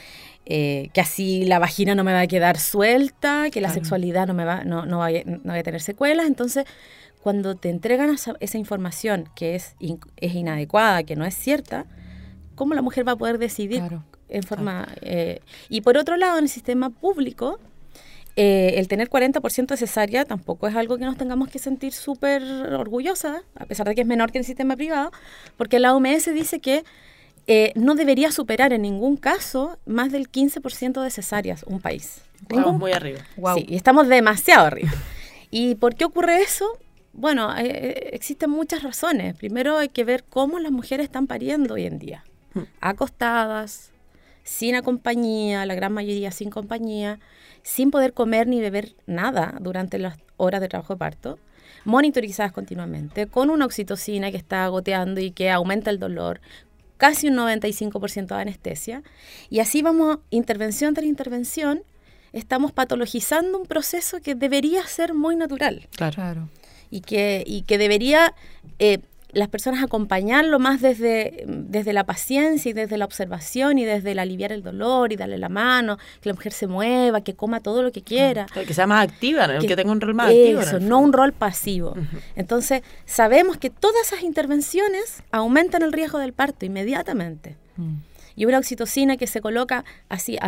así la vagina no me va a quedar suelta, que la sexualidad no va a tener secuelas. Entonces, cuando te entregan esa información que es inadecuada, que no es cierta, ¿cómo la mujer va a poder decidir en forma...? Y por otro lado, en el sistema público, el tener 40% de cesárea tampoco es algo que nos tengamos que sentir súper orgullosas, a pesar de que es menor que en el sistema privado, porque la OMS dice que no debería superar en ningún caso más del 15% de cesáreas un país. Estamos muy arriba. Wow. Sí, y estamos demasiado arriba. ¿Y por qué ocurre eso? Bueno, existen muchas razones. Primero hay que ver cómo las mujeres están pariendo hoy en día. Acostadas, sin compañía, la gran mayoría sin compañía, sin poder comer ni beber nada durante las horas de trabajo de parto, monitorizadas continuamente, con una oxitocina que está goteando y que aumenta el dolor, casi un 95% de anestesia, y así vamos, intervención tras intervención, estamos patologizando un proceso que debería ser muy natural. Claro. Y que debería las personas acompañarlo más desde la paciencia y desde la observación y desde el aliviar el dolor y darle la mano, que la mujer se mueva, que coma todo lo que quiera. Que sea más activa, que tenga un rol más activo. Eso, no un rol pasivo. Entonces, sabemos que todas esas intervenciones aumentan el riesgo del parto inmediatamente. Y una oxitocina que se coloca así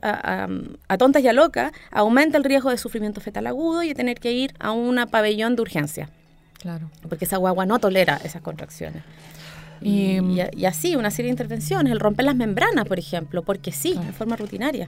a tontas y a locas aumenta el riesgo de sufrimiento fetal agudo y de tener que ir a un pabellón de urgencia. Claro. Porque esa guagua no tolera esas contracciones. Y así, una serie de intervenciones, el romper las membranas, por ejemplo, porque sí, de forma rutinaria.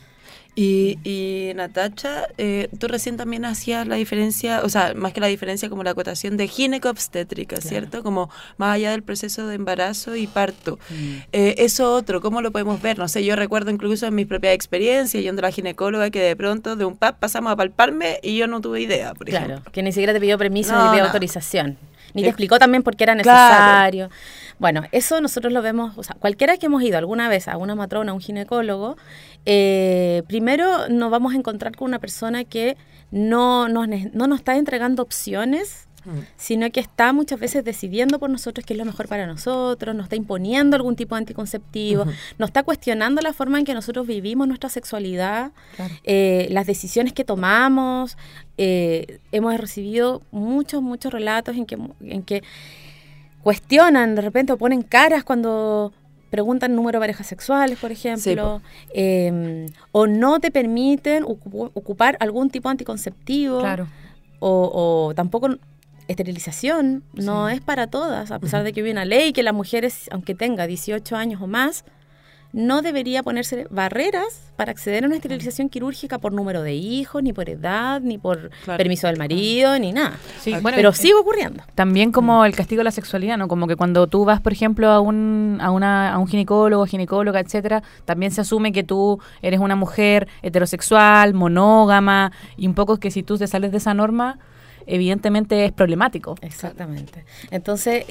Y Natacha, tú recién también hacías la diferencia, o sea, más que la diferencia, como la acotación de gineco-obstétrica, ¿cierto? Como más allá del proceso de embarazo y parto. Eso otro, ¿cómo lo podemos ver? No sé, yo recuerdo incluso en mis propias experiencias, yendo a la ginecóloga, que de pronto de un PAP pasamos a palparme y yo no tuve idea, por ejemplo. Claro, que ni siquiera te pidió permiso ni te pidió autorización. Ni te explicó también por qué era necesario. Claro. Bueno, eso nosotros lo vemos, o sea, cualquiera que hemos ido alguna vez a una matrona, a un ginecólogo, primero nos vamos a encontrar con una persona que no nos está entregando opciones, sino que está muchas veces decidiendo por nosotros qué es lo mejor para nosotros, nos está imponiendo algún tipo de anticonceptivo, nos está cuestionando la forma en que nosotros vivimos nuestra sexualidad, las decisiones que tomamos. Hemos recibido muchos relatos en que cuestionan de repente o ponen caras cuando preguntan número de parejas sexuales, por ejemplo, o no te permiten ocupar algún tipo de anticonceptivo, o tampoco esterilización, no es para todas, a pesar de que hay una ley que las mujeres, aunque tenga 18 años o más, no debería ponerse barreras para acceder a una esterilización quirúrgica por número de hijos, ni por edad, ni por permiso del marido, ni nada. Sí, pero sigue ocurriendo. También como el castigo de la sexualidad, ¿no? Como que cuando tú vas, por ejemplo, a un ginecólogo, ginecóloga, etcétera, también se asume que tú eres una mujer heterosexual, monógama, y un poco que si tú te sales de esa norma, evidentemente es problemático. Exactamente. Entonces,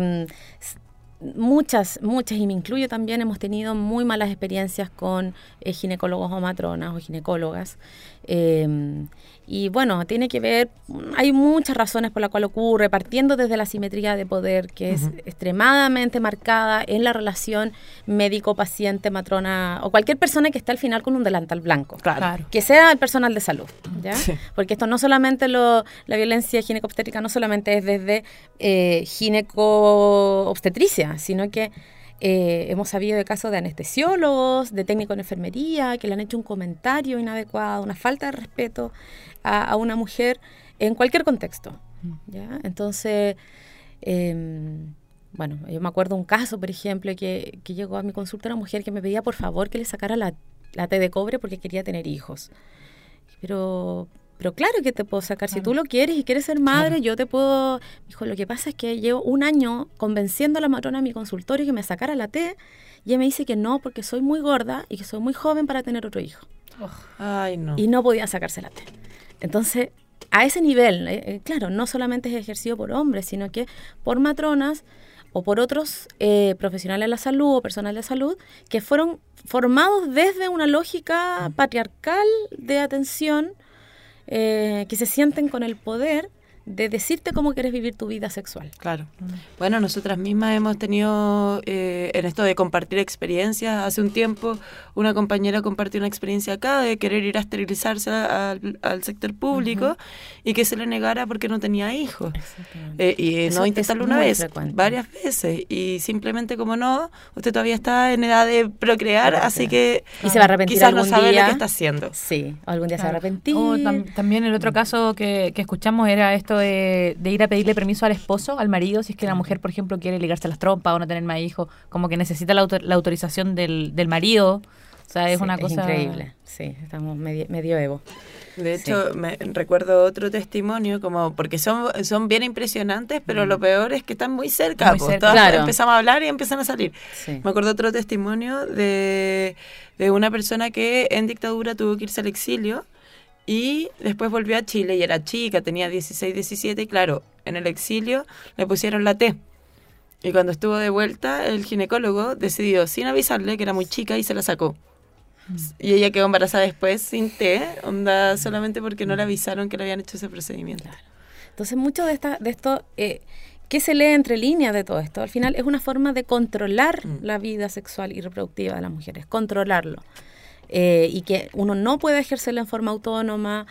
muchas, y me incluyo también, hemos tenido muy malas experiencias con ginecólogos o matronas o ginecólogas. Y bueno, tiene que ver, hay muchas razones por las cuales ocurre, partiendo desde la asimetría de poder, que es extremadamente marcada en la relación médico-paciente, matrona, o cualquier persona que esté al final con un delantal blanco. Claro. Que sea el personal de salud, ¿ya? Sí. Porque esto no solamente la violencia ginecobstétrica no solamente es desde gineco-obstetricia, sino que hemos sabido de casos de anestesiólogos, de técnicos en enfermería, que le han hecho un comentario inadecuado, una falta de respeto a una mujer en cualquier contexto, ¿ya? Entonces, bueno, yo me acuerdo un caso, por ejemplo, que llegó a mi consulta una mujer que me pedía por favor que le sacara la T de cobre porque quería tener hijos. Pero claro que te puedo sacar. Si tú lo quieres y quieres ser madre, yo te puedo... Dijo, lo que pasa es que llevo un año convenciendo a la matrona de mi consultorio que me sacara la T, y ella me dice que no, porque soy muy gorda y que soy muy joven para tener otro hijo. Ay, no. Y no podía sacarse la T. Entonces, a ese nivel, claro, no solamente es ejercido por hombres, sino que por matronas o por otros profesionales de la salud o personal de salud que fueron formados desde una lógica patriarcal de atención, que se sienten con el poder de decirte cómo quieres vivir tu vida sexual. Claro. Bueno, nosotras mismas hemos tenido, en esto de compartir experiencias, hace un tiempo una compañera compartió una experiencia acá de querer ir a esterilizarse al sector público y que se le negara porque no tenía hijos. Y no intentarlo una vez, varias veces. Y simplemente como no, usted todavía está en edad de procrear, así que y se va a arrepentir quizás algún no sabe día lo que está haciendo. Sí, algún día se va a arrepentir. O también el otro caso que escuchamos era esto de ir a pedirle permiso al esposo, al marido, si es que la mujer, por ejemplo, quiere ligarse las trompas o no tener más hijos, como que necesita la autorización del marido. O sea, es una cosa... increíble, sí, estamos medioevo. De hecho, recuerdo otro testimonio, como porque son bien impresionantes, pero lo peor es que están muy cerca. Muy cerca. Todas Claro. empezamos a hablar y empiezan a salir. Sí. Me acuerdo otro testimonio de una persona que en dictadura tuvo que irse al exilio y después volvió a Chile y era chica, tenía 16, 17 y claro, en el exilio le pusieron la T. Y cuando estuvo de vuelta, el ginecólogo decidió, sin avisarle, que era muy chica y se la sacó. Y ella quedó embarazada después sin T, solamente porque no le avisaron que le habían hecho ese procedimiento. Claro. Entonces, mucho de esto, ¿qué se lee entre líneas de todo esto? Al final es una forma de controlar la vida sexual y reproductiva de las mujeres, controlarlo. Y que uno no puede ejercerla en forma autónoma.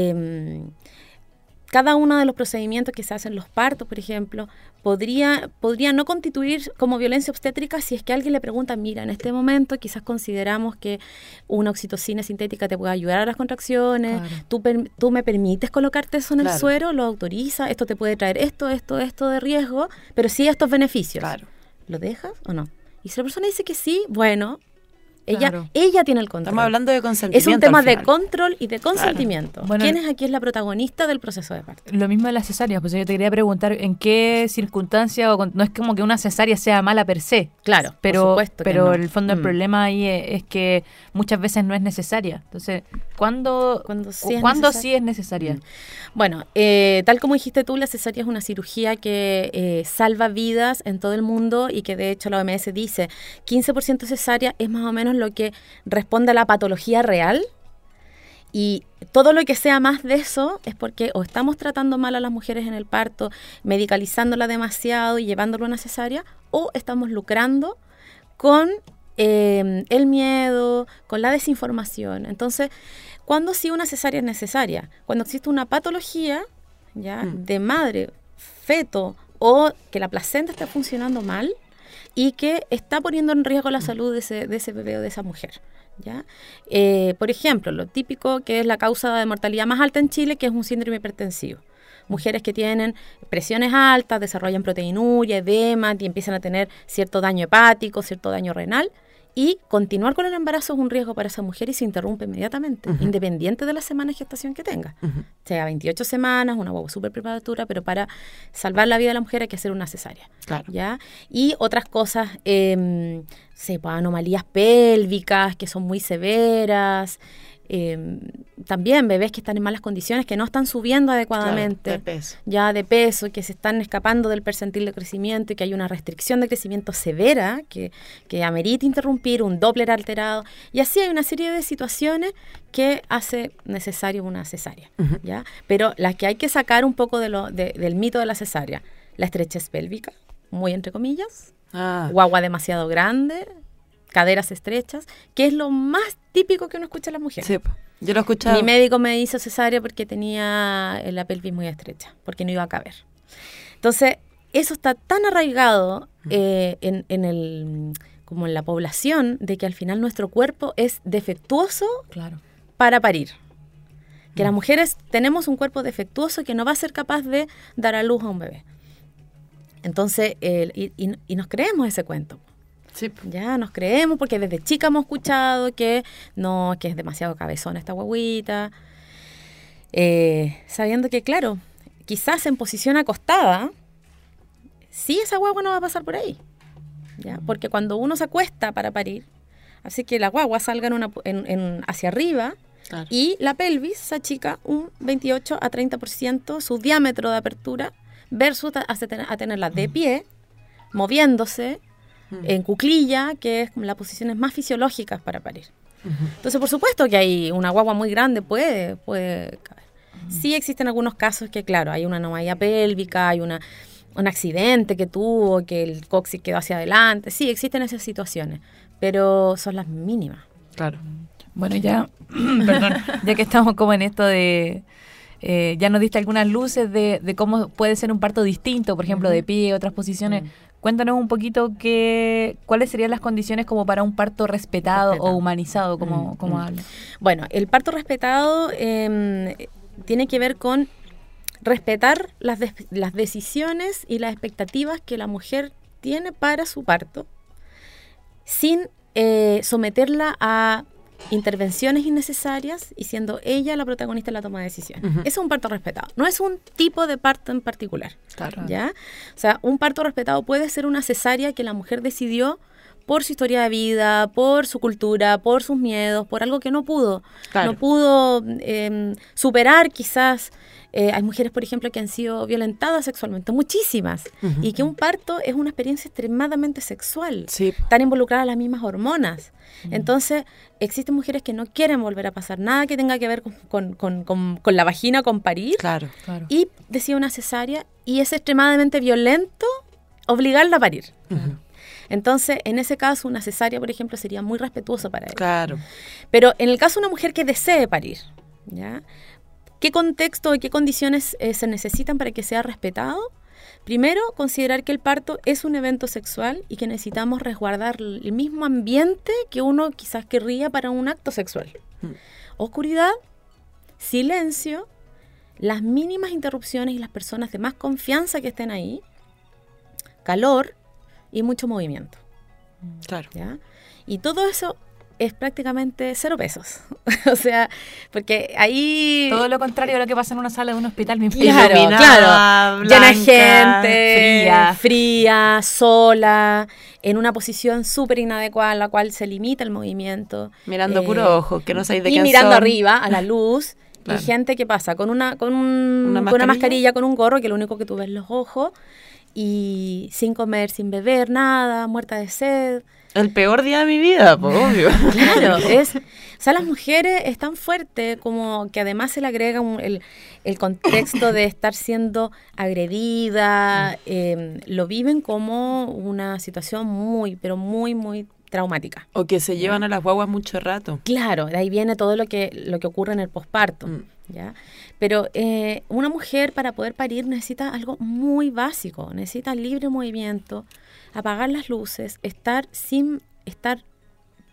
Cada uno de los procedimientos que se hacen, los partos, por ejemplo, podría no constituir como violencia obstétrica si es que alguien le pregunta, mira, en este momento quizás consideramos que una oxitocina sintética te puede ayudar a las contracciones, claro. Tú me permites colocarte eso en el suero, lo autoriza, esto te puede traer esto de riesgo, pero sí estos beneficios. Claro. ¿Lo dejas o no? Y si la persona dice que sí, bueno... Claro. Ella tiene el control. Estamos hablando de consentimiento. Es un tema de control y de consentimiento. Claro. Bueno, ¿Quién es aquí la protagonista del proceso de parto? Lo mismo de las cesáreas, pues yo te quería preguntar en qué circunstancia, no es como que una cesárea sea mala per se. Claro, pero, por supuesto que no. El fondo del problema ahí es que muchas veces no es necesaria. Entonces, ¿cuándo sí es necesaria? Bueno, tal como dijiste tú, la cesárea es una cirugía que salva vidas en todo el mundo y que de hecho la OMS dice 15% cesárea es más o menos lo que responde a la patología real, y todo lo que sea más de eso es porque o estamos tratando mal a las mujeres en el parto, medicalizándola demasiado y llevándola a una cesárea, o estamos lucrando con el miedo, con la desinformación. Entonces, ¿cuándo sí una cesárea es necesaria? Cuando existe una patología ya de madre, feto, o que la placenta está funcionando mal y que está poniendo en riesgo la salud de ese bebé o de esa mujer, ¿ya? Por ejemplo, lo típico que es la causa de mortalidad más alta en Chile, que es un síndrome hipertensivo. Mujeres que tienen presiones altas, desarrollan proteinuria, edema, y empiezan a tener cierto daño hepático, cierto daño renal, Y continuar con el embarazo es un riesgo para esa mujer y se interrumpe inmediatamente, independiente de la semana de gestación que tenga. Sea 28 semanas, una guagua súper prematura, pero para salvar la vida de la mujer hay que hacer una cesárea. Claro. ¿Ya? Y otras cosas, anomalías pélvicas que son muy severas. También bebés que están en malas condiciones, que no están subiendo adecuadamente, claro, de peso, que se están escapando del percentil de crecimiento y que hay una restricción de crecimiento severa que amerita interrumpir, un Doppler alterado, y así hay una serie de situaciones que hace necesario una cesárea, ¿ya? Pero las que hay que sacar un poco del mito de la cesárea: la estrechez pélvica, muy entre comillas, guagua demasiado grande, caderas estrechas, que es lo más típico que uno escucha en las mujeres. Sí, yo lo he escuchado. Mi médico me hizo cesárea porque tenía la pelvis muy estrecha, porque no iba a caber. Entonces, eso está tan arraigado como en la población, de que al final nuestro cuerpo es defectuoso para parir. Que las mujeres tenemos un cuerpo defectuoso que no va a ser capaz de dar a luz a un bebé. Entonces, y nos creemos ese cuento. Sí. Ya nos creemos porque desde chica hemos escuchado que es demasiado cabezona esta guaguita, sabiendo que, claro, quizás en posición acostada, sí, esa guagua no va a pasar por ahí, ¿ya? Porque cuando uno se acuesta para parir, así que la guagua salga hacia arriba, claro, y la pelvis se achica un 28 a 30% su diámetro de apertura, versus a tenerla de pie, moviéndose, en cuclilla, que es las posiciones más fisiológicas para parir. Entonces, por supuesto que hay una guagua muy grande, puede caber. Sí existen algunos casos que, claro, hay una anomalía pélvica, hay un accidente que tuvo, que el coxis quedó hacia adelante. Sí, existen esas situaciones, pero son las mínimas. Claro. Bueno, ya, perdón, ya que estamos como en esto de... ya nos diste algunas luces de cómo puede ser un parto distinto, por ejemplo, de pie, otras posiciones. Cuéntanos un poquito cuáles serían las condiciones como para un parto respetado o humanizado, como habla. Bueno, el parto respetado tiene que ver con respetar las decisiones y las expectativas que la mujer tiene para su parto, sin someterla a intervenciones innecesarias y siendo ella la protagonista en la toma de decisiones. Eso es un parto respetado. No es un tipo de parto en particular. Claro. ¿Ya? O sea, un parto respetado puede ser una cesárea que la mujer decidió por su historia de vida, por su cultura, por sus miedos, por algo que no pudo. Claro. No pudo superar quizás. Hay mujeres, por ejemplo, que han sido violentadas sexualmente, muchísimas, y que un parto es una experiencia extremadamente sexual. Sí. Están involucradas las mismas hormonas. Entonces, existen mujeres que no quieren volver a pasar nada que tenga que ver con la vagina, con parir, claro. Y deciden una cesárea, y es extremadamente violento obligarla a parir. Entonces, en ese caso, una cesárea, por ejemplo, sería muy respetuoso para ella. Claro. Pero en el caso de una mujer que desee parir, ¿ya? ¿Qué contexto y qué condiciones se necesitan para que sea respetado? Primero, considerar que el parto es un evento sexual y que necesitamos resguardar el mismo ambiente que uno quizás querría para un acto sexual. Oscuridad, silencio, las mínimas interrupciones y las personas de más confianza que estén ahí, calor y mucho movimiento. Claro. ¿Ya? Y todo eso es prácticamente 0 pesos. O sea, porque ahí... Todo lo contrario a lo que pasa en una sala de un hospital. Claro. Llena de gente, fría, fría, sola, en una posición súper inadecuada en la cual se limita el movimiento. Mirando puro ojo, que no sabéis de qué Y mirando son. arriba, a la luz. Claro. Y gente que pasa con una mascarilla, con un gorro, que lo único que tú ves los ojos, y sin comer, sin beber, nada, muerta de sed. El peor día de mi vida, pues, obvio. Claro, o sea, las mujeres es tan fuerte como que además se le agrega el contexto de estar siendo agredida, lo viven como una situación muy, pero muy, muy traumática. O que se llevan a las guaguas mucho rato. Claro, de ahí viene todo lo que ocurre en el posparto, ¿ya? Pero una mujer para poder parir necesita algo muy básico, necesita libre movimiento, apagar las luces, estar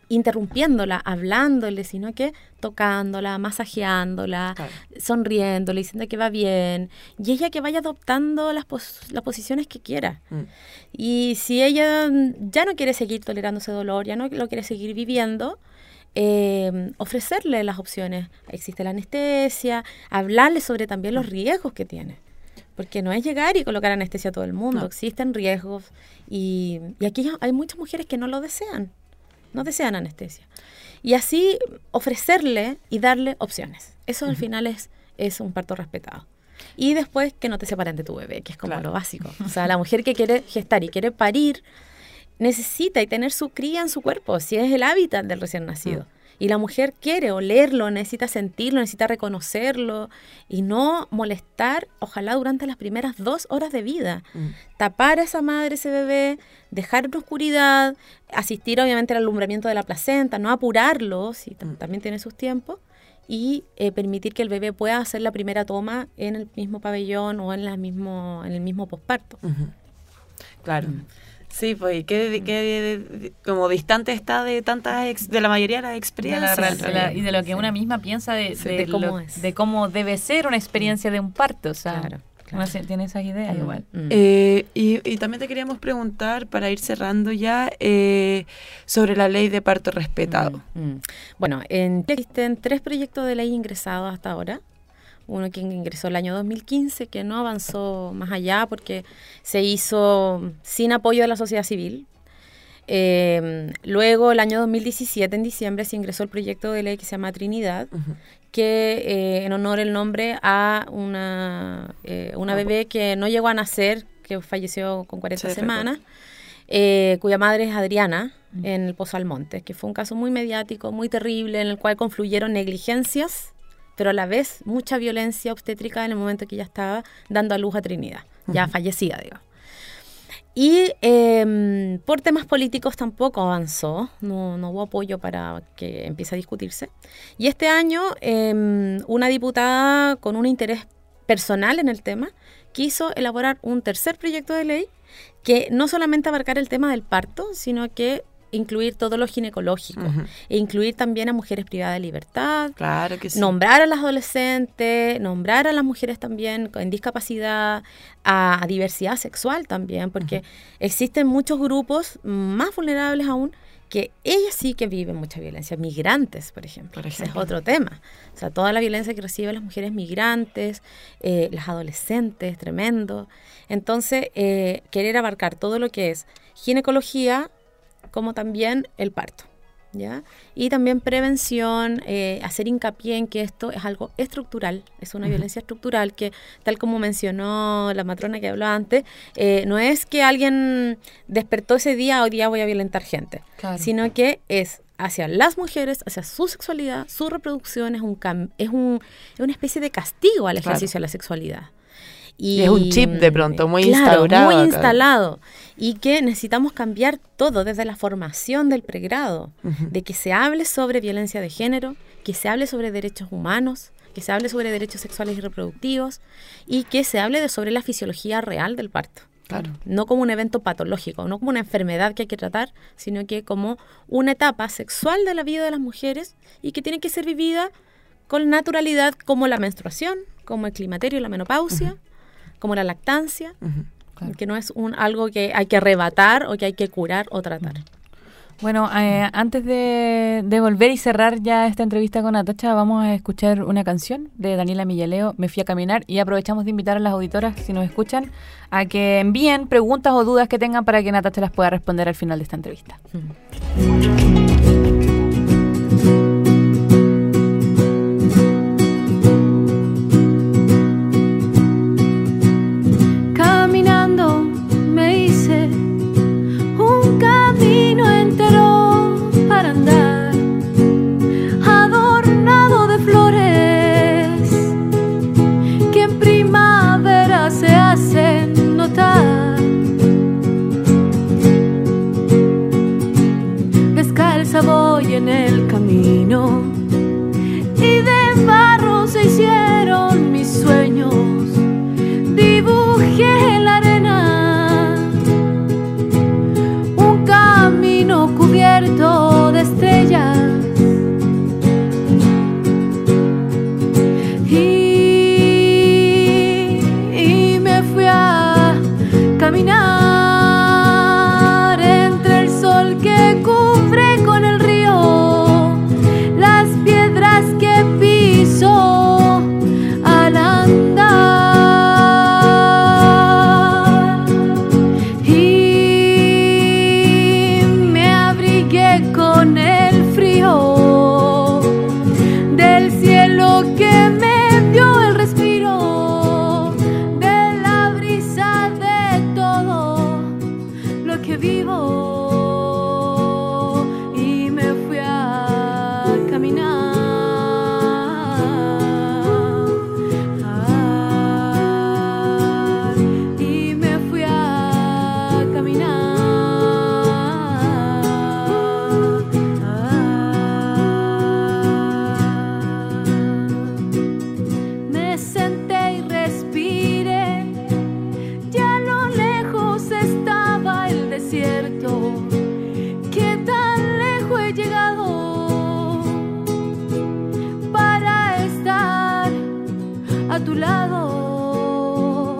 interrumpiéndola, hablándole, sino que tocándola, masajeándola, Claro. sonriéndole, diciendo que va bien, y ella que vaya adoptando las posiciones que quiera. Y si ella ya no quiere seguir tolerando ese dolor, ya no lo quiere seguir viviendo, ofrecerle las opciones. Existe la anestesia, hablarle sobre también los riesgos que tiene. Porque no es llegar y colocar anestesia a todo el mundo, No. existen riesgos y aquí hay muchas mujeres que no lo desean, no desean anestesia. Y así ofrecerle y darle opciones. Eso al final es un parto respetado. Y después que no te separen de tu bebé, que es como Claro. lo básico. O sea, la mujer que quiere gestar y quiere parir necesita y tener su cría en su cuerpo, si es el hábitat del recién nacido. Y la mujer quiere olerlo, necesita sentirlo, necesita reconocerlo y no molestar, ojalá durante las primeras 2 horas de vida. Tapar a esa madre, ese bebé, dejar en oscuridad, asistir obviamente al alumbramiento de la placenta, no apurarlo, si también tiene sus tiempos, y permitir que el bebé pueda hacer la primera toma en el mismo pabellón o en el mismo posparto. Claro. Sí, pues, y que como distante está de de la mayoría de las experiencias. Y de lo que una misma piensa de cómo es. de cómo debe ser una experiencia de un parto. O sea, Claro. uno tiene esas ideas igual. Y también te queríamos preguntar, para ir cerrando ya, sobre la ley de parto respetado. Bueno, en Chile existen 3 proyectos de ley ingresados hasta ahora. Uno que ingresó el año 2015, que no avanzó más allá porque se hizo sin apoyo de la sociedad civil. Luego, el año 2017, en diciembre, se ingresó el proyecto de ley que se llama Trinidad, que en honor el nombre a una bebé que no llegó a nacer, que falleció con 40 semanas, cuya madre es Adriana, en el Pozo Almonte, que fue un caso muy mediático, muy terrible, en el cual confluyeron negligencias, pero a la vez mucha violencia obstétrica en el momento que ella estaba dando a luz a Trinidad, ya fallecida, digo. Y por temas políticos tampoco avanzó, no hubo apoyo para que empiece a discutirse. Y este año una diputada con un interés personal en el tema quiso elaborar un tercer proyecto de ley que no solamente abarcara el tema del parto, sino que incluir todo lo ginecológico e incluir también a mujeres privadas de libertad, Claro que sí. nombrar a las adolescentes, nombrar a las mujeres también con discapacidad, a diversidad sexual también, porque existen muchos grupos más vulnerables aún que ellas sí que viven mucha violencia, migrantes, por ejemplo. Ese es otro tema. O sea, toda la violencia que reciben las mujeres migrantes, las adolescentes, tremendo. Entonces, querer abarcar todo lo que es ginecología, como también el parto, ¿ya? Y también prevención, hacer hincapié en que esto es algo estructural, es una violencia estructural que, tal como mencionó la matrona que habló antes, no es que alguien despertó ese día, hoy día voy a violentar gente, sino que es hacia las mujeres, hacia su sexualidad, su reproducción, es una especie de castigo al ejercicio de la sexualidad. Y es un chip de pronto muy instaurado. Muy instalado. Y que necesitamos cambiar todo desde la formación del pregrado, de que se hable sobre violencia de género, que se hable sobre derechos humanos, que se hable sobre derechos sexuales y reproductivos y que se hable sobre la fisiología real del parto. Claro. No como un evento patológico, no como una enfermedad que hay que tratar, sino que como una etapa sexual de la vida de las mujeres y que tiene que ser vivida con naturalidad, como la menstruación, como el climaterio y la menopausia, como la lactancia, que no es algo que hay que arrebatar o que hay que curar o tratar. Bueno, antes de volver y cerrar ya esta entrevista con Natacha, vamos a escuchar una canción de Daniela Millaleo, Me fui a caminar, y aprovechamos de invitar a las auditoras, si nos escuchan, a que envíen preguntas o dudas que tengan para que Natacha las pueda responder al final de esta entrevista. Caminando me hice un camino entero para andar, adornado de flores que en primavera se hacen notar. Descalzo que vivo y me fui a caminar. Y me fui a caminar. Me senté y respiré. Ya a lo lejos estaba el desierto. Qué tan lejos he llegado para estar a tu lado.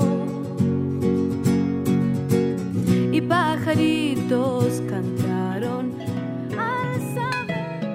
Y pajaritos cantaron al saber.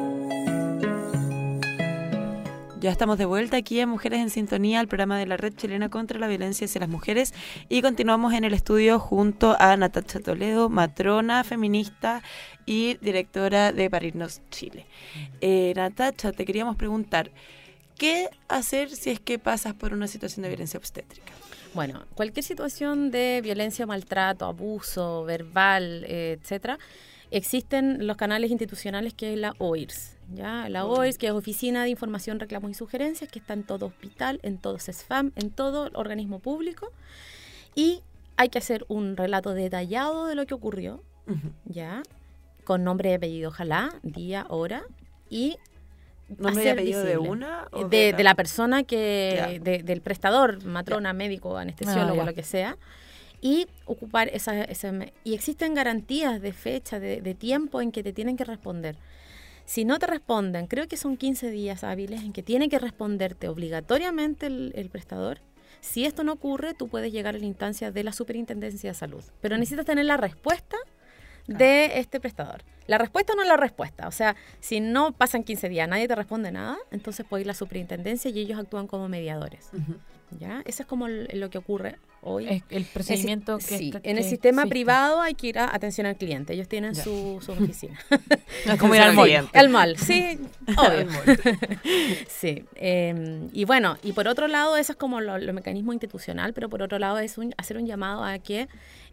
Ya estamos de vuelta aquí en Mujeres en Sintonía, el programa de la Red Chilena contra la Violencia hacia las Mujeres, y continuamos en el estudio junto a Natacha Toledo, matrona feminista y directora de Parirnos Chile. Natacha, te queríamos preguntar, ¿qué hacer si es que pasas por una situación de violencia obstétrica? Bueno, cualquier situación de violencia, maltrato, abuso verbal, etcétera, existen los canales institucionales que es la OIRS, ¿ya? La OIRS, que es Oficina de Información, Reclamos y Sugerencias, que está en todo hospital, en todo CESFAM, en todo organismo público, y hay que hacer un relato detallado de lo que ocurrió, ¿ya? Con nombre y apellido, ojalá, día, hora, y ¿Nombre y apellido de una? O de la persona que, del prestador, matrona, médico, anestesiólogo, lo que sea, y ocupar esa y existen garantías de fecha, de tiempo en que te tienen que responder. Si no te responden, creo que son 15 días hábiles en que tiene que responderte obligatoriamente el prestador. Si esto no ocurre, tú puedes llegar a la instancia de la Superintendencia de Salud, pero necesitas tener la respuesta de este prestador. La respuesta o no la respuesta. O sea, si no pasan 15 días, nadie te responde nada, entonces puede ir la superintendencia y ellos actúan como mediadores. ¿Ya? Eso es como lo que ocurre hoy. Es el procedimiento en el sistema privado hay que ir a atención al cliente. Ellos tienen su oficina. Es como ir al mall. Al mall, sí, obvio. Sí. Y bueno, y por otro lado, eso es como lo mecanismo institucional, pero por otro lado es hacer un llamado a que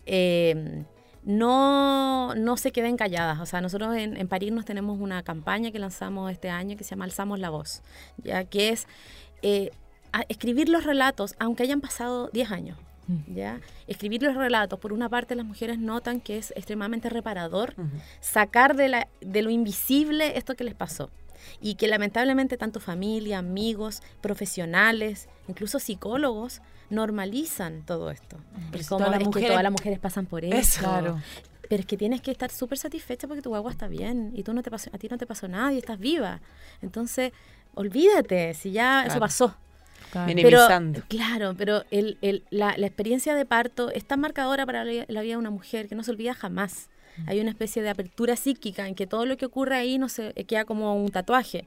no se queden calladas. O sea, nosotros en Parirnos tenemos una campaña que lanzamos este año que se llama Alzamos la Voz, ya que es escribir los relatos, aunque hayan pasado 10 años. ¿Ya? Escribir los relatos, por una parte las mujeres notan que es extremadamente reparador sacar de lo invisible esto que les pasó, y que lamentablemente tanto familia, amigos, profesionales, incluso psicólogos normalizan todo esto. Que todas las mujeres pasan por eso. Claro. Pero es que tienes que estar súper satisfecha porque tu guagua está bien y a ti no te pasó nada y estás viva. Entonces, olvídate, si ya eso pasó. Minimizando. Pero la experiencia de parto es tan marcadora para la vida de una mujer que no se olvida jamás. Hay una especie de apertura psíquica en que todo lo que ocurre ahí no se queda como un tatuaje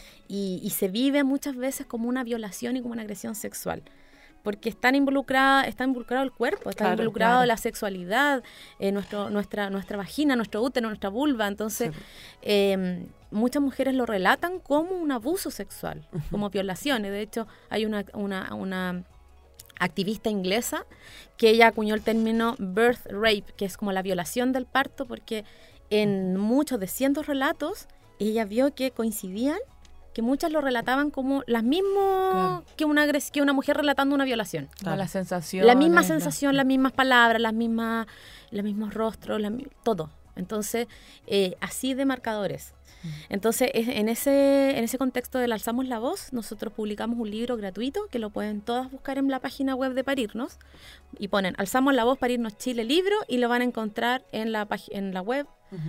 y se vive muchas veces como una violación y como una agresión sexual, porque está involucrado el cuerpo, está involucrado la sexualidad, nuestra vagina, nuestro útero, nuestra vulva. Entonces muchas mujeres lo relatan como un abuso sexual, como violaciones. De hecho, hay una activista inglesa que ella acuñó el término birth rape, que es como la violación del parto, porque en muchos de cientos relatos ella vio que coincidían, que muchas lo relataban como las mismas que una mujer relatando una violación. La sensación. La misma sensación, las mismas palabras, los mismos rostros, todo. Entonces, así de marcadores. Entonces, en ese contexto del Alzamos la Voz, nosotros publicamos un libro gratuito que lo pueden todas buscar en la página web de Parirnos y ponen Alzamos la Voz Parirnos Chile libro y lo van a encontrar en la web.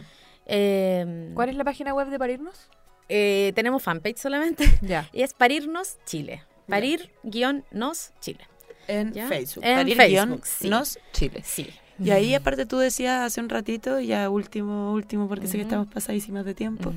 ¿Cuál es la página web de Parirnos? Tenemos fanpage solamente y es Parirnos Chile. Parir-nos Chile. En Facebook. Parir-nos Chile. Sí. Y ahí, aparte, tú decías hace un ratito, ya último, porque sé que estamos pasadísimas de tiempo,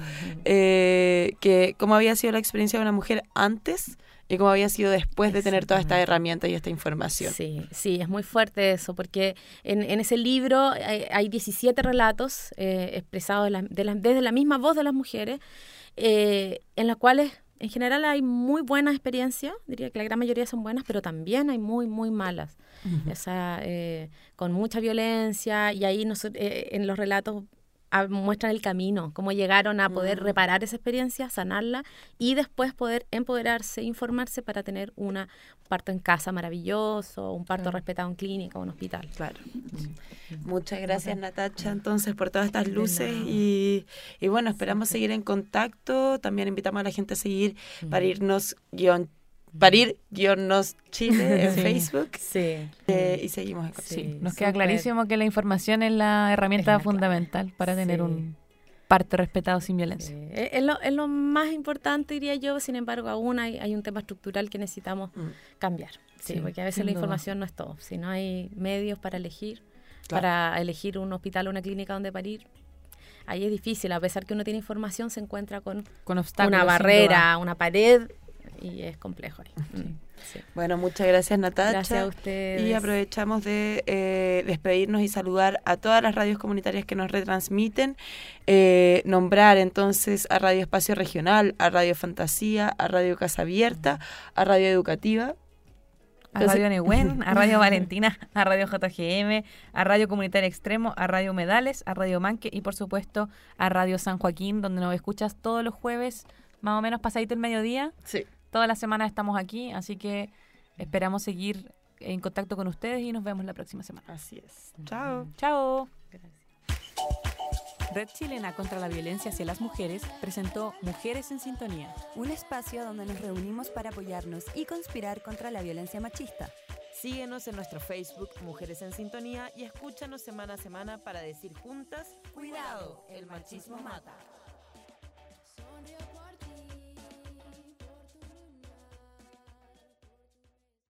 que cómo había sido la experiencia de una mujer antes y cómo había sido después de tener todas estas herramientas y esta información. Sí, es muy fuerte eso, porque en ese libro hay 17 relatos expresados desde la misma voz de las mujeres, en las cuales en general hay muy buenas experiencias, diría que la gran mayoría son buenas, pero también hay muy, muy malas. O sea, con mucha violencia, y ahí en los relatos muestran el camino, cómo llegaron a poder reparar esa experiencia, sanarla y después poder empoderarse, informarse para tener un parto en casa maravilloso, un parto respetado en clínica o en hospital. Claro. Muchas gracias, Natacha, entonces, por todas estas luces y bueno, esperamos seguir en contacto. También invitamos a la gente a seguir Parir-nos Chile en Facebook. Sí. Y seguimos en contacto. Sí, nos queda clarísimo que la información es la herramienta fundamental para tener un parto respetado sin violencia. Es lo más importante, diría yo. Sin embargo, aún hay un tema estructural que necesitamos cambiar. Sí, porque a veces la información no es todo. Si no hay medios para elegir, para elegir un hospital o una clínica donde parir, ahí es difícil. A pesar que uno tiene información, se encuentra con obstáculos, una barrera, una pared, y es complejo ahí. Sí. Bueno, muchas gracias, Natacha. Gracias a ustedes. Y aprovechamos de despedirnos y saludar a todas las radios comunitarias que nos retransmiten. Nombrar entonces a Radio Espacio Regional, a Radio Fantasía, a Radio Casa Abierta, a Radio Educativa, a Radio Nehuen, a Radio Valentina, a Radio JGM, a Radio Comunitaria Extremo, a Radio Humedales, a Radio Manque y por supuesto a Radio San Joaquín, donde nos escuchas todos los jueves, más o menos pasadito el mediodía. Sí. Toda la semana estamos aquí, así que esperamos seguir en contacto con ustedes y nos vemos la próxima semana. Así es. Chao. Chao. Red Chilena contra la Violencia hacia las Mujeres presentó Mujeres en Sintonía. Un espacio donde nos reunimos para apoyarnos y conspirar contra la violencia machista. Síguenos en nuestro Facebook Mujeres en Sintonía y escúchanos semana a semana para decir juntas: ¡Cuidado! El machismo mata.